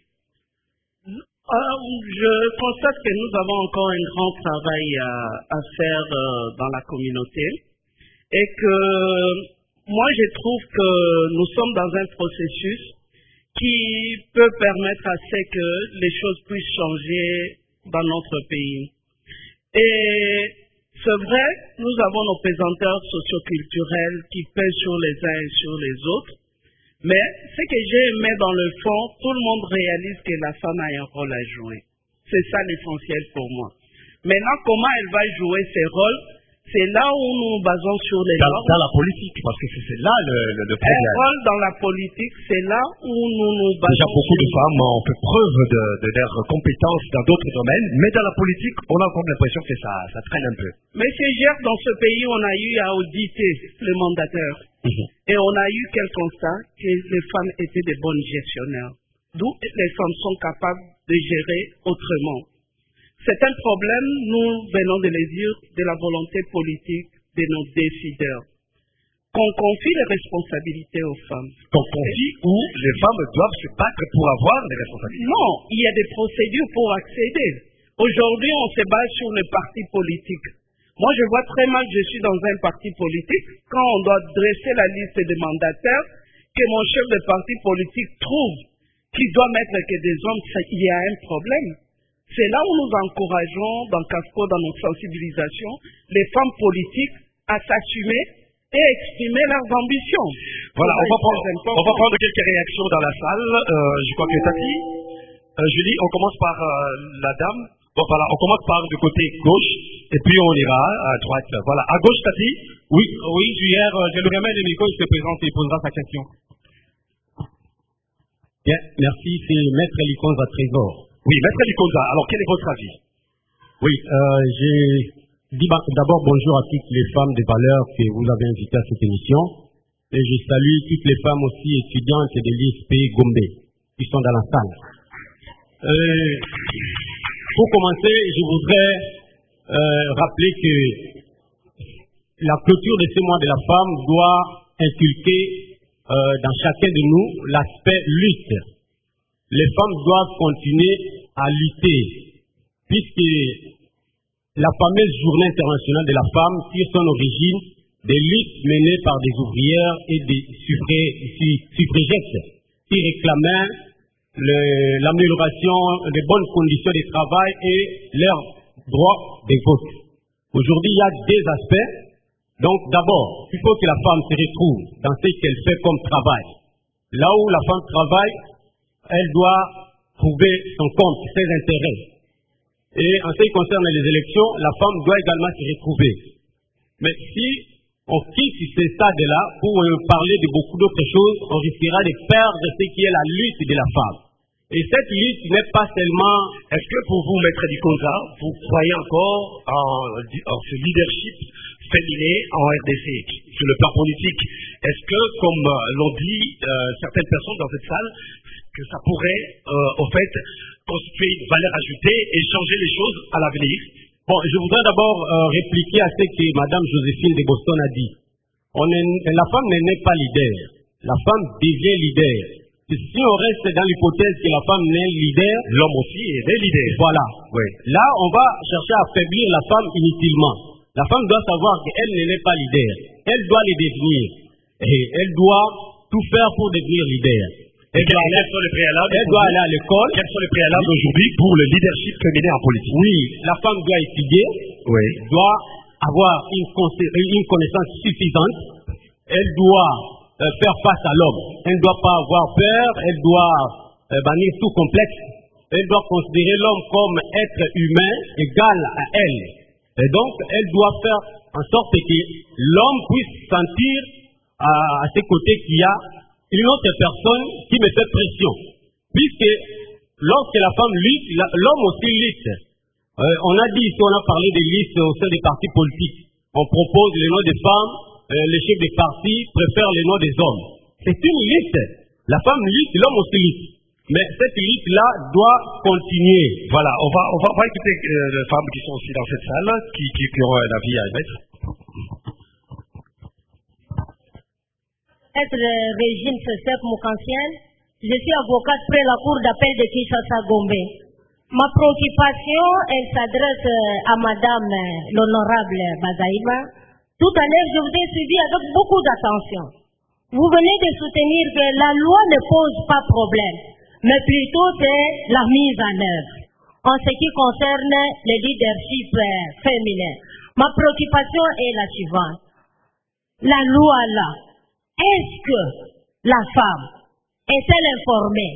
Euh, je constate que nous avons encore un grand travail à, à faire euh, dans la communauté et que moi je trouve que nous sommes dans un processus qui peut permettre à ce que les choses puissent changer dans notre pays. Et c'est vrai, nous avons nos pesanteurs socioculturels qui pèsent sur les uns et sur les autres. Mais ce que j'ai aimé dans le fond, tout le monde réalise que la femme a un rôle à jouer. C'est ça l'essentiel pour moi. Maintenant, comment elle va jouer ses rôles, c'est là où nous nous basons sur les dans, normes. Dans la politique, parce que c'est là le, le, le problème. Un rôle dans la politique, c'est là où nous nous basons. Déjà, beaucoup de femmes ont fait preuve de, de leurs compétences dans d'autres domaines, mais dans la politique, on a comme l'impression que ça, ça traîne un peu. Mais c'est hier, dans ce pays, on a eu à auditer le mandataire. Mmh. Et on a eu quel constat? Que les femmes étaient des bonnes gestionnaires. D'où les femmes sont capables de gérer autrement. C'est un problème, nous venons de le dire, de la volonté politique de nos décideurs. Qu'on confie les responsabilités aux femmes. Qu'on confie où les femmes doivent se battre pour avoir les responsabilités. Non, il y a des procédures pour accéder. Aujourd'hui, on se base sur les partis politiques. Moi, je vois très mal, je suis dans un parti politique, quand on doit dresser la liste des mandataires, que mon chef de parti politique trouve qu'il doit mettre que des hommes, il y a un problème. C'est là où nous encourageons, dans CASCO, dans notre sensibilisation, les femmes politiques à s'assumer et exprimer leurs ambitions. Voilà, on va, prendre, on va prendre quelques réactions dans la salle. Euh, je crois que Tati, euh, Julie, on commence par euh, la dame. Bon, voilà, on commence par du côté gauche, et puis on ira à droite. Voilà, à gauche, Tati. Oui, oui, Julière, je le remets le micro, il se présente et il posera sa question. Bien, merci, c'est Maître Likonza Trésor. Oui, Maître Likonza, alors quel est votre avis? Oui, euh, j'ai dit d'abord bonjour à toutes les femmes de valeur que vous avez invitées à cette émission. Et je salue toutes les femmes aussi étudiantes de l'I S P Gombe qui sont dans la salle. Euh, pour commencer, je voudrais euh, rappeler que la clôture de ce mois de la femme doit inculquer euh, dans chacun de nous l'aspect lutte. Les femmes doivent continuer à lutter, puisque la fameuse journée internationale de la femme tire son origine des luttes menées par des ouvrières et des suffragettes qui réclamaient l'amélioration des bonnes conditions de travail et leur droit de vote. Aujourd'hui, il y a deux aspects. Donc d'abord, il faut que la femme se retrouve dans ce qu'elle fait comme travail. Là où la femme travaille, elle doit trouver son compte, ses intérêts. Et en ce qui concerne les élections, la femme doit également se retrouver. Mais si on quitte ce stade-là pour parler de beaucoup d'autres choses, on risquera de perdre ce qui est la lutte de la femme. Et cette lutte n'est pas seulement... Est-ce que pour vous, Maître Dikonza, vous croyez encore en, en ce leadership féminin en R D C sur le plan politique? Est-ce que, comme l'ont dit euh, certaines personnes dans cette salle, que ça pourrait, euh, au fait, constituer une valeur ajoutée et changer les choses à l'avenir? Bon, je voudrais d'abord euh, répliquer à ce que Madame Joséphine de Boston a dit. On est, la femme n'est pas leader. La femme devient leader. Et si on reste dans l'hypothèse que la femme n'est leader, l'homme aussi est leader. Voilà. Oui. Là, on va chercher à affaiblir la femme inutilement. La femme doit savoir qu'elle n'est pas leader. Elle doit le devenir. Et elle doit tout faire pour devenir leader. Et quels sont les préalables? Elle doit aller à l'école. Quels sont les préalables aujourd'hui pour le leadership féminin en politique? Oui, la femme doit étudier, oui. doit avoir une, une connaissance suffisante, elle doit euh, faire face à l'homme, elle ne doit pas avoir peur, elle doit euh, bannir tout complexe, elle doit considérer l'homme comme être humain égal à elle. Et donc, elle doit faire en sorte que l'homme puisse sentir à, à ses côtés qu'il y a une autre personne qui me fait pression. Puisque lorsque la femme lutte, l'homme aussi lutte. Euh, on a dit ici, on a parlé des listes au sein des partis politiques. On propose les noms des femmes, euh, les chefs des partis préfèrent les noms des hommes. C'est une liste. La femme lutte, l'homme aussi lutte. Mais cette lutte-là doit continuer. Voilà, on va, on va, on va écouter euh, les femmes qui sont aussi dans cette salle, qui, qui, qui auront un avis à émettre. Être Régine Sesek Moukancienne, je suis avocate près la cour d'appel de Kinshasa Gombe. Ma préoccupation, elle s'adresse à Madame l'honorable Bazaïma. Tout à l'heure, je vous ai suivi avec beaucoup d'attention. Vous venez de soutenir que la loi ne pose pas problème, mais plutôt c'est la mise en œuvre en ce qui concerne le leadership féminin. Ma préoccupation est la suivante. La loi là, est-ce que la femme est-elle informée?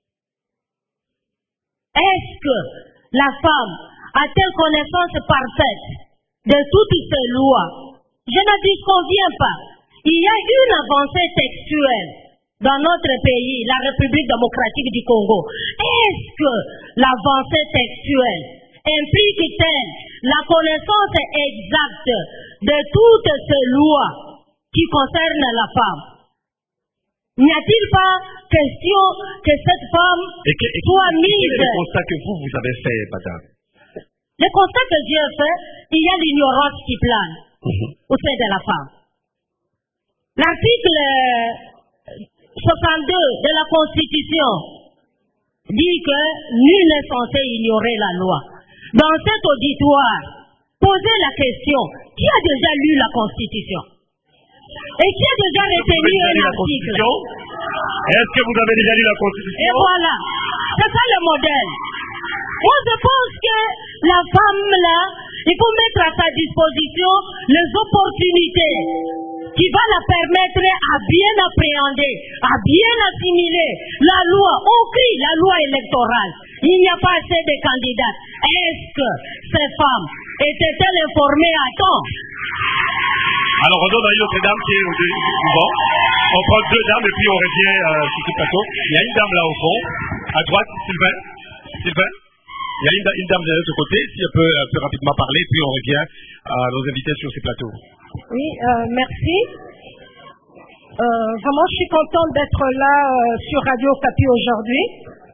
Est-ce que la femme a-t-elle connaissance parfaite de toutes ces lois? Je ne disconviens pas. Il y a une avancée textuelle dans notre pays, la République démocratique du Congo. Est-ce que l'avancée textuelle implique-t-elle la connaissance exacte de toutes ces lois qui concernent la femme? N'y a-t-il pas question que cette femme et que, et soit mise... Quel est le constat que vous, vous avez fait, madame? Le constat que j'ai fait, il y a l'ignorance qui plane mmh. au sein de la femme. L'article soixante-deux de la Constitution dit que nul n'est censé ignorer la loi. Dans cet auditoire, posez la question, qui a déjà lu la Constitution? Et qui a déjà retenu un article? Est-ce que vous avez déjà lu la Constitution? Et voilà, c'est ça le modèle. Moi, je pense que la femme, là, il faut mettre à sa disposition les opportunités qui vont la permettre à bien appréhender, à bien assimiler la loi. On crie la loi électorale. Il n'y a pas assez de candidats. Est-ce que ces femmes étaient-elles informées à temps? Alors, on donne à une autre dame qui est au devant. On prend deux dames et puis on revient euh, sur ce plateau. Il y a une dame là au fond, à droite, Sylvain. Sylvain. Il y a une, une dame de l'autre côté, si elle peut euh, plus rapidement parler, puis on revient à nos invités sur ce plateau. Oui, euh, merci. Euh, vraiment, je suis contente d'être là euh, sur Radio Okapi aujourd'hui.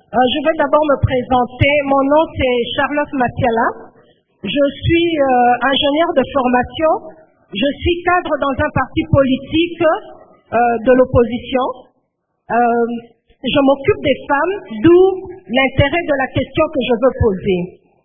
Euh, je vais d'abord me présenter. Mon nom c'est Charlotte Matiala. Je suis euh, ingénieure de formation. Je suis cadre dans un parti politique euh, de l'opposition. Euh, je m'occupe des femmes, d'où l'intérêt de la question que je veux poser.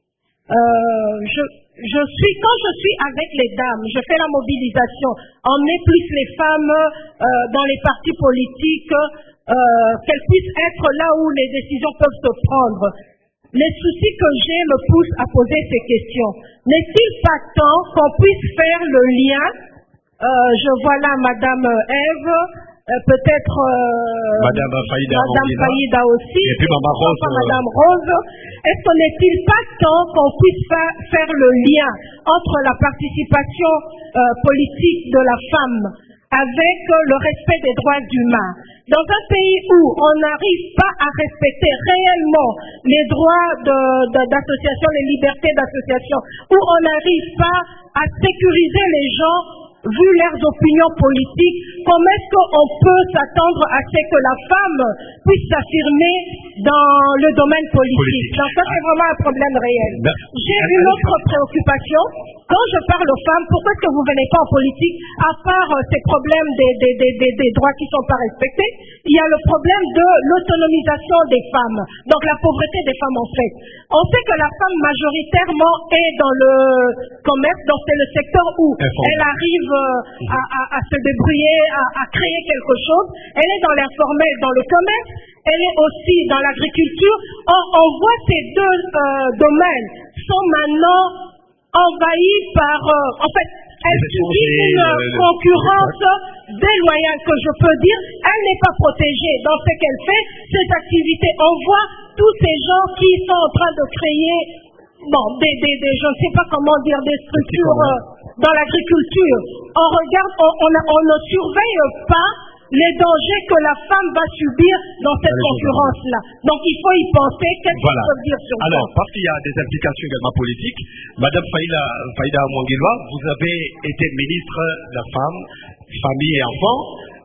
Euh, je, je suis, quand je suis avec les dames, je fais la mobilisation, emmener plus les femmes euh, dans les partis politiques, euh, qu'elles puissent être là où les décisions peuvent se prendre. Les soucis que j'ai me poussent à poser ces questions. N'est-il pas temps qu'on puisse faire le lien, euh, je vois là Madame Ève, euh, peut-être euh, Madame Faïda, Madame Faïda aussi, et puis Maman Rose, enfin, Madame Rose, est-ce qu'on n'est-il pas temps qu'on puisse fa faire le lien entre la participation euh, politique de la femme avec euh, le respect des droits humains? Dans un pays où on n'arrive pas à respecter réellement les droits d'association, les libertés d'association, où on n'arrive pas à sécuriser les gens vu leurs opinions politiques, comment est-ce qu'on peut s'attendre à ce que la femme puisse s'affirmer dans le domaine politique, politique. Donc ça, c'est vraiment un problème réel. J'ai une autre préoccupation. Quand je parle aux femmes, pourquoi est-ce que vous ne venez pas en politique, à part euh, ces problèmes des, des, des, des, des droits qui ne sont pas respectés? Il y a le problème de l'autonomisation des femmes, donc la pauvreté des femmes en fait. On sait que la femme majoritairement est dans le commerce, donc c'est le secteur où elle arrive euh, à, à, à se débrouiller, à, à créer quelque chose. Elle est dans l'informel, dans le commerce, elle est aussi dans l'agriculture. Or, on voit ces deux euh, domaines sont maintenant envahis par, euh, en fait, elle subit une concurrence déloyale que je peux dire. Elle n'est pas protégée dans ce qu'elle fait, cette activité. On voit tous ces gens qui sont en train de créer, bon, des, des, des je ne sais pas comment dire, des structures euh, dans l'agriculture. On regarde, on, on, a, on ne surveille pas les dangers que la femme va subir dans cette concurrence-là. Donc il faut y penser. Qu'est-ce voilà. qu'on peut dire sur ça? Alors, parce qu'il y a des implications également politiques, Madame Faïda, Faïda Mwangelwa, vous avez été ministre de la femme, famille et enfants.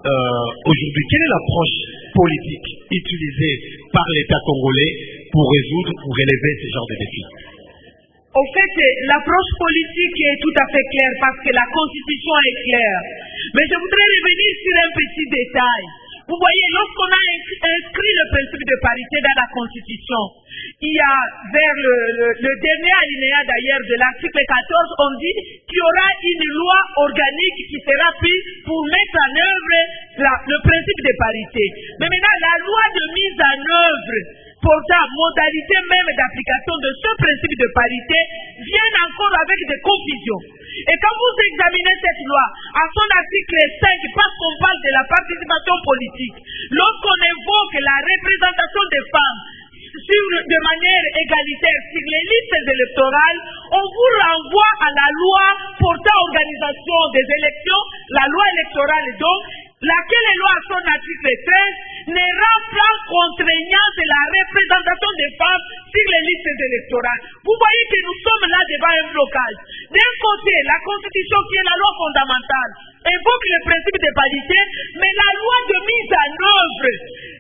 Euh, Aujourd'hui, quelle est l'approche politique utilisée par l'État congolais pour résoudre, pour relever ce genre de défis? Au fait, l'approche politique est tout à fait claire parce que la Constitution est claire. Mais je voudrais revenir sur un petit détail. Vous voyez, lorsqu'on a inscrit le principe de parité dans la Constitution, il y a vers le, le, le dernier alinéa d'ailleurs de l'article quatorze, on dit qu'il y aura une loi organique qui sera prise pour mettre en œuvre la, le principe de parité. Mais maintenant, la loi de mise en œuvre portant modalité même d'application de ce principe de parité vient encore avec des confusions. Et quand vous examinez cette loi, à son article cinq, parce qu'on parle de la participation politique, lorsqu'on évoque la représentation des femmes sur, de manière égalitaire sur les listes électorales, on vous renvoie à la loi portant organisation des élections, la loi électorale donc, laquelle loi à son article treize ne rend pas contraignante la représentation des femmes sur les listes électorales. Vous voyez que nous sommes là devant un blocage. D'un côté, la Constitution qui est la loi fondamentale évoque le principe de parité, mais la loi de mise en œuvre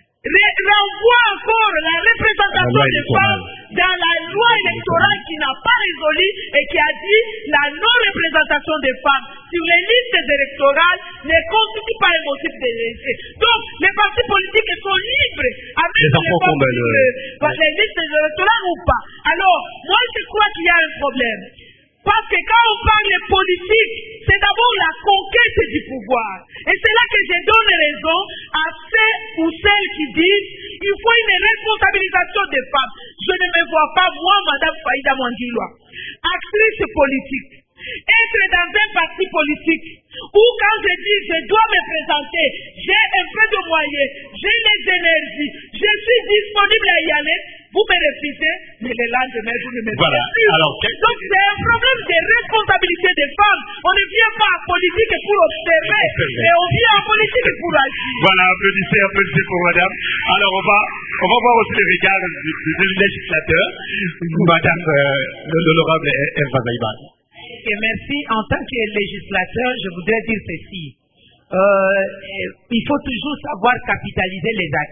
renvoie encore la représentation des femmes dans la loi électorale qui n'a pas résolu et qui a dit la non-représentation des femmes sur les listes électorales ne constitue pas un motif de l'essai. Donc, les partis politiques sont libres à mettre les, les, femmes sur les listes électorales ou pas. Alors, moi je crois qu'il y a un problème. Parce que quand on parle politique, c'est d'abord la conquête du pouvoir. Et c'est là que je donne raison à ceux ou celles qui disent qu'il faut une responsabilisation des femmes. Je ne me vois pas, moi, Madame Faïda Mwangelwa, actrice politique, être dans un parti politique où quand je dis je dois me présenter, j'ai un peu de moyens, j'ai les énergies, je suis disponible à y aller, vous me refusez, mais le lendemain, vous ne me voilà. Alors, donc c'est un problème de responsabilité des femmes. On ne vient pas en politique pour observer, mais on vient en politique pour agir. Voilà, applaudissez, applaudissez pour madame. Alors on va, on va voir aussi les regards du, du, du législateur, madame euh, l'honorable Eva Zaïba. Et merci. En tant que législateur, je voudrais dire ceci. Euh, il faut toujours savoir capitaliser les acquis.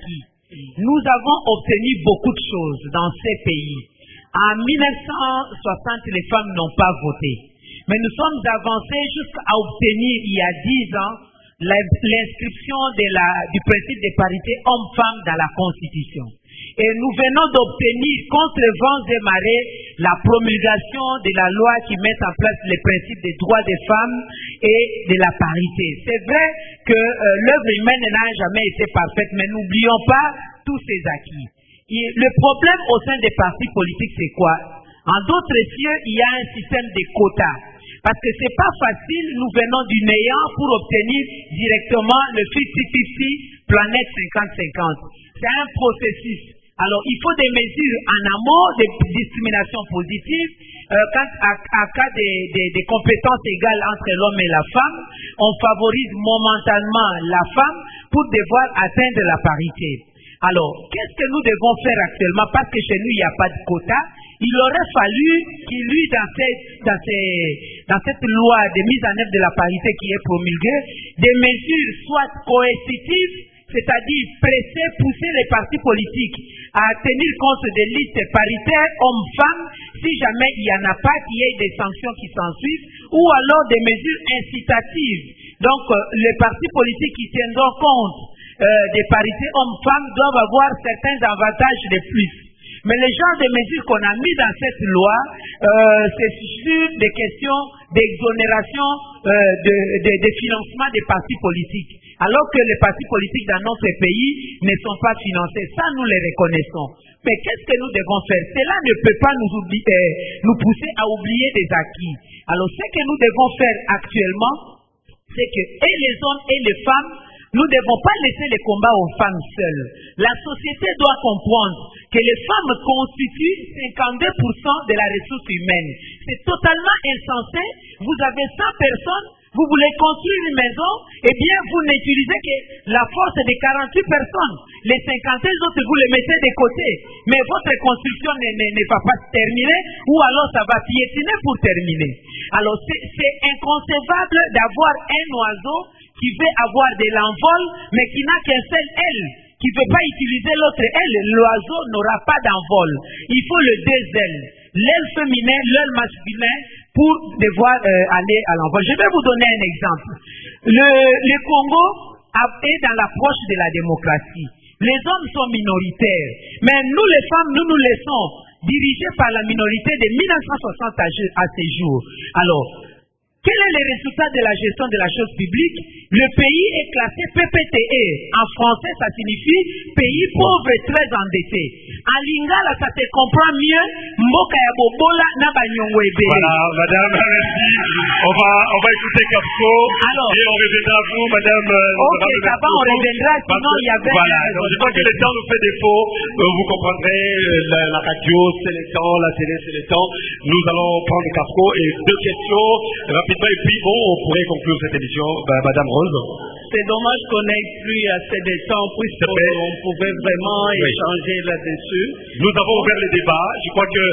Nous avons obtenu beaucoup de choses dans ces pays. En mille neuf cent soixante, les femmes n'ont pas voté. Mais nous sommes avancés jusqu'à obtenir, il y a dix ans, l'inscription de la, du principe de parité homme-femme dans la Constitution. Et nous venons d'obtenir, contre vents et marées, la promulgation de la loi qui met en place les principes des droits des femmes et de la parité. C'est vrai que euh, l'œuvre humaine n'a jamais été parfaite, mais n'oublions pas tous ces acquis. Et le problème au sein des partis politiques, c'est quoi? En d'autres cieux, il y a un système de quotas. Parce que c'est pas facile, nous venons du néant pour obtenir directement le cinquante cinquante, planète cinquante cinquante. C'est un processus. Alors, il faut des mesures en amont, des discriminations positives. Euh, quand à, à cas des, des, des compétences égales entre l'homme et la femme, on favorise momentanément la femme pour devoir atteindre la parité. Alors, qu'est-ce que nous devons faire actuellement? Parce que chez nous, il n'y a pas de quota. Il aurait fallu qu'il lui, dans cette, dans, ces, dans cette loi de mise en œuvre de la parité qui est promulguée, des mesures soit coercitives, c'est-à-dire presser, pousser les partis politiques à tenir compte des listes paritaires hommes-femmes, si jamais il n'y en a pas, qu'il y ait des sanctions qui s'ensuivent, ou alors des mesures incitatives. Donc, euh, les partis politiques qui tiendront compte euh, des parités hommes-femmes doivent avoir certains avantages de plus. Mais les genres de mesures qu'on a mis dans cette loi, euh, c'est sur des questions d'exonération euh, de, de, de financement des partis politiques. Alors que les partis politiques dans notre pays ne sont pas financés. Ça, nous les reconnaissons. Mais qu'est-ce que nous devons faire? Cela ne peut pas nous, oublier, euh, nous pousser à oublier des acquis. Alors, ce que nous devons faire actuellement, c'est que et les hommes et les femmes, nous ne devons pas laisser les combats aux femmes seules. La société doit comprendre que les femmes constituent cinquante-deux pour cent de la ressource humaine. C'est totalement insensé. Vous avez cent personnes, vous voulez construire une maison, eh bien vous n'utilisez que la force de quarante-huit personnes. Les cinquante autres, vous les mettez de côté. Mais votre construction ne, ne, ne va pas se terminer, ou alors ça va piétiner pour terminer. Alors c'est inconcevable d'avoir un oiseau qui veut avoir de l'envol, mais qui n'a qu'un seul aile, qui ne veut pas utiliser l'autre aile. L'oiseau n'aura pas d'envol. Il faut le deux ailes. L'aile féminin, l'aile masculin, pour devoir euh, aller à l'envol. Je vais vous donner un exemple. Le, le Congo est dans l'approche de la démocratie. Les hommes sont minoritaires, mais nous les femmes, nous nous laissons diriger par la minorité de mille neuf cent soixante à, à ces jours. Alors, quel est le résultat de la gestion de la chose publique? Le pays est classé P P T E. En français, ça signifie pays pauvre et très endetté. En lingala, ça te comprend mieux. Mboka ya bobola na banyongo ebele. Voilà, madame, merci. On va, on va écouter Capso. Alors, et on reviendra à vous, madame. Ok, ça va, on reviendra, sinon il y avait... Voilà, donc, je crois que le temps nous fait défaut. Euh, vous comprendrez, la, la radio, c'est le temps, la télé, c'est le temps. Nous allons prendre Capso et deux questions rapidement. Et puis, bon, on pourrait conclure cette émission. Bah, madame Rose. C'est dommage qu'on n'ait plus assez de temps, puisqu'on pouvait vraiment oui. échanger là-dessus. Nous avons ouvert le débat. Je crois que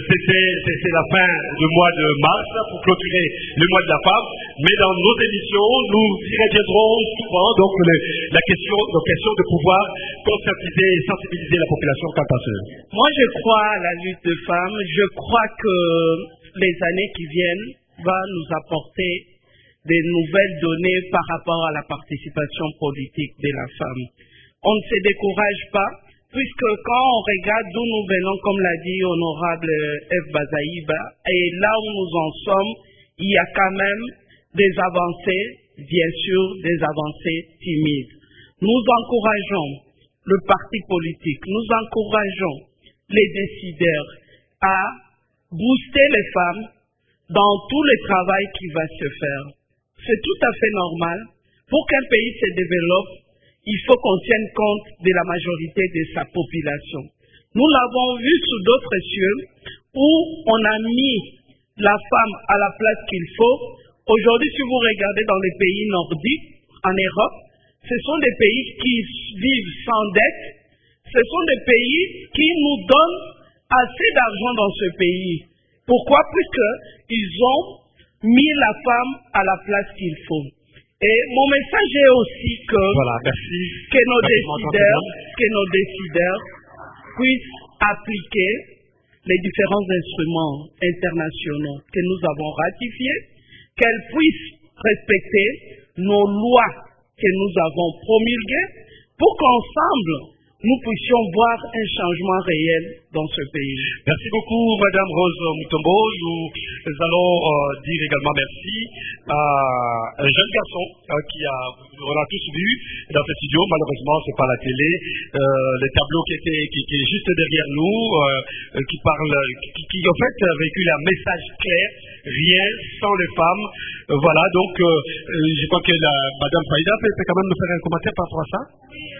c'est la fin du mois de mars pour clôturer le mois de la femme. Mais dans nos émissions, nous y reviendrons souvent. Donc, le, la question, la question de pouvoir conscientiser et sensibiliser la population quant à ce. Moi, je crois à la lutte des femmes. Je crois que les années qui viennent vont nous apporter des nouvelles données par rapport à la participation politique de la femme. On ne se décourage pas, puisque quand on regarde d'où nous venons, comme l'a dit honorable F. Bazaïba, et là où nous en sommes, il y a quand même des avancées, bien sûr, des avancées timides. Nous encourageons le parti politique, nous encourageons les décideurs à booster les femmes dans tout le travail qui va se faire. C'est tout à fait normal. Pour qu'un pays se développe, il faut qu'on tienne compte de la majorité de sa population. Nous l'avons vu sous d'autres cieux où on a mis la femme à la place qu'il faut. Aujourd'hui, si vous regardez dans les pays nordiques, en Europe, ce sont des pays qui vivent sans dette. Ce sont des pays qui nous donnent assez d'argent dans ce pays. Pourquoi? Puisqu'ils ont mis la femme à la place qu'il faut. Et mon message est aussi que, voilà, merci. que, nos merci décideurs, que nos décideurs puissent appliquer les différents instruments internationaux que nous avons ratifiés, qu'elles puissent respecter nos lois que nous avons promulguées pour qu'ensemble, nous puissions voir un changement réel dans ce pays. Merci beaucoup, Madame Rose Mutombo. Nous allons euh, dire également merci à un jeune garçon euh, qui a, on a tous vu dans ce studio, malheureusement, c'est pas la télé, euh, le tableau qui était, qui, qui est juste derrière nous, euh, qui parle, qui, qui en fait véhicule un message clair, rien sans les femmes. Euh, voilà, donc, euh, je crois que la, Madame Faïda peut, peut quand même nous faire un commentaire par rapport à ça.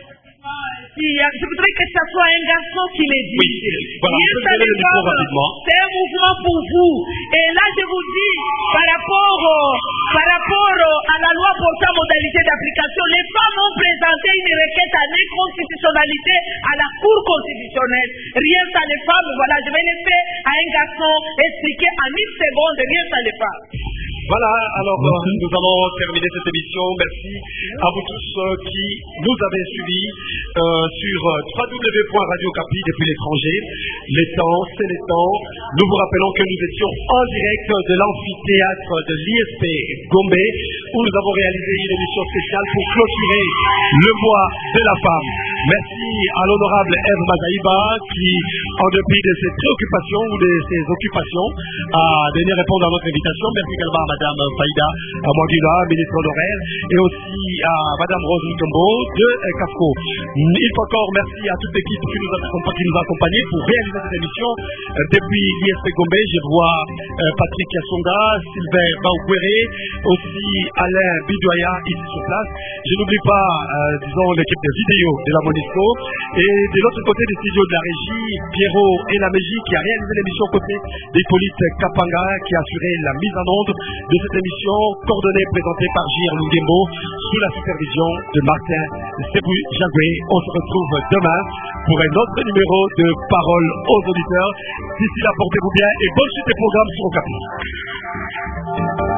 Je voudrais que ce soit un garçon qui les dit. Oui, voilà, c'est un mouvement pour vous. Et là, je vous dis, par rapport, par rapport à la loi portant modalité d'application, les femmes ont présenté une requête à l'inconstitutionnalité à la Cour constitutionnelle. Rien sans les femmes, voilà, je vais laisser à un garçon expliquer en une seconde, rien sans les femmes. Voilà, alors euh, nous allons terminer cette émission. Merci à vous tous euh, qui nous avez suivis euh, sur w w w point radio capi depuis l'étranger. Les temps, c'est les temps. Nous vous rappelons que nous étions en direct de l'amphithéâtre de l'I S P Gombe, où nous avons réalisé une émission spéciale pour clôturer le mois de la femme. Merci à l'honorable Eve Mazaïba qui, en dépit de ses préoccupations ou de ses occupations, a donné répondre à notre invitation. Merci également à Madame Faïda Mwangila, ministre honoraire, et aussi à Madame Rose Mutombo de CAFCO. Une fois encore, merci à toute l'équipe qui nous a, qui nous a accompagnés pour réaliser cette émission. Euh, depuis l'I S P Gombe, je vois euh, Patrick Yassonga, Sylvain Baoukwere, aussi Alain Bidoya ici sur place. Je n'oublie pas, euh, disons, l'équipe de vidéo de la Monisco. Et de l'autre côté des studios de la régie, Pierrot et la Mégie qui a réalisé l'émission côté d'Hippolyte Kapanga qui a assuré la mise en onde de cette émission coordonnée et présentée par J R Lungembo sous la supervision de Martin Sebou Jagoué. On se retrouve demain pour un autre numéro de Parole aux auditeurs. D'ici là, portez-vous bien et bonne suite des programmes sur Okapi.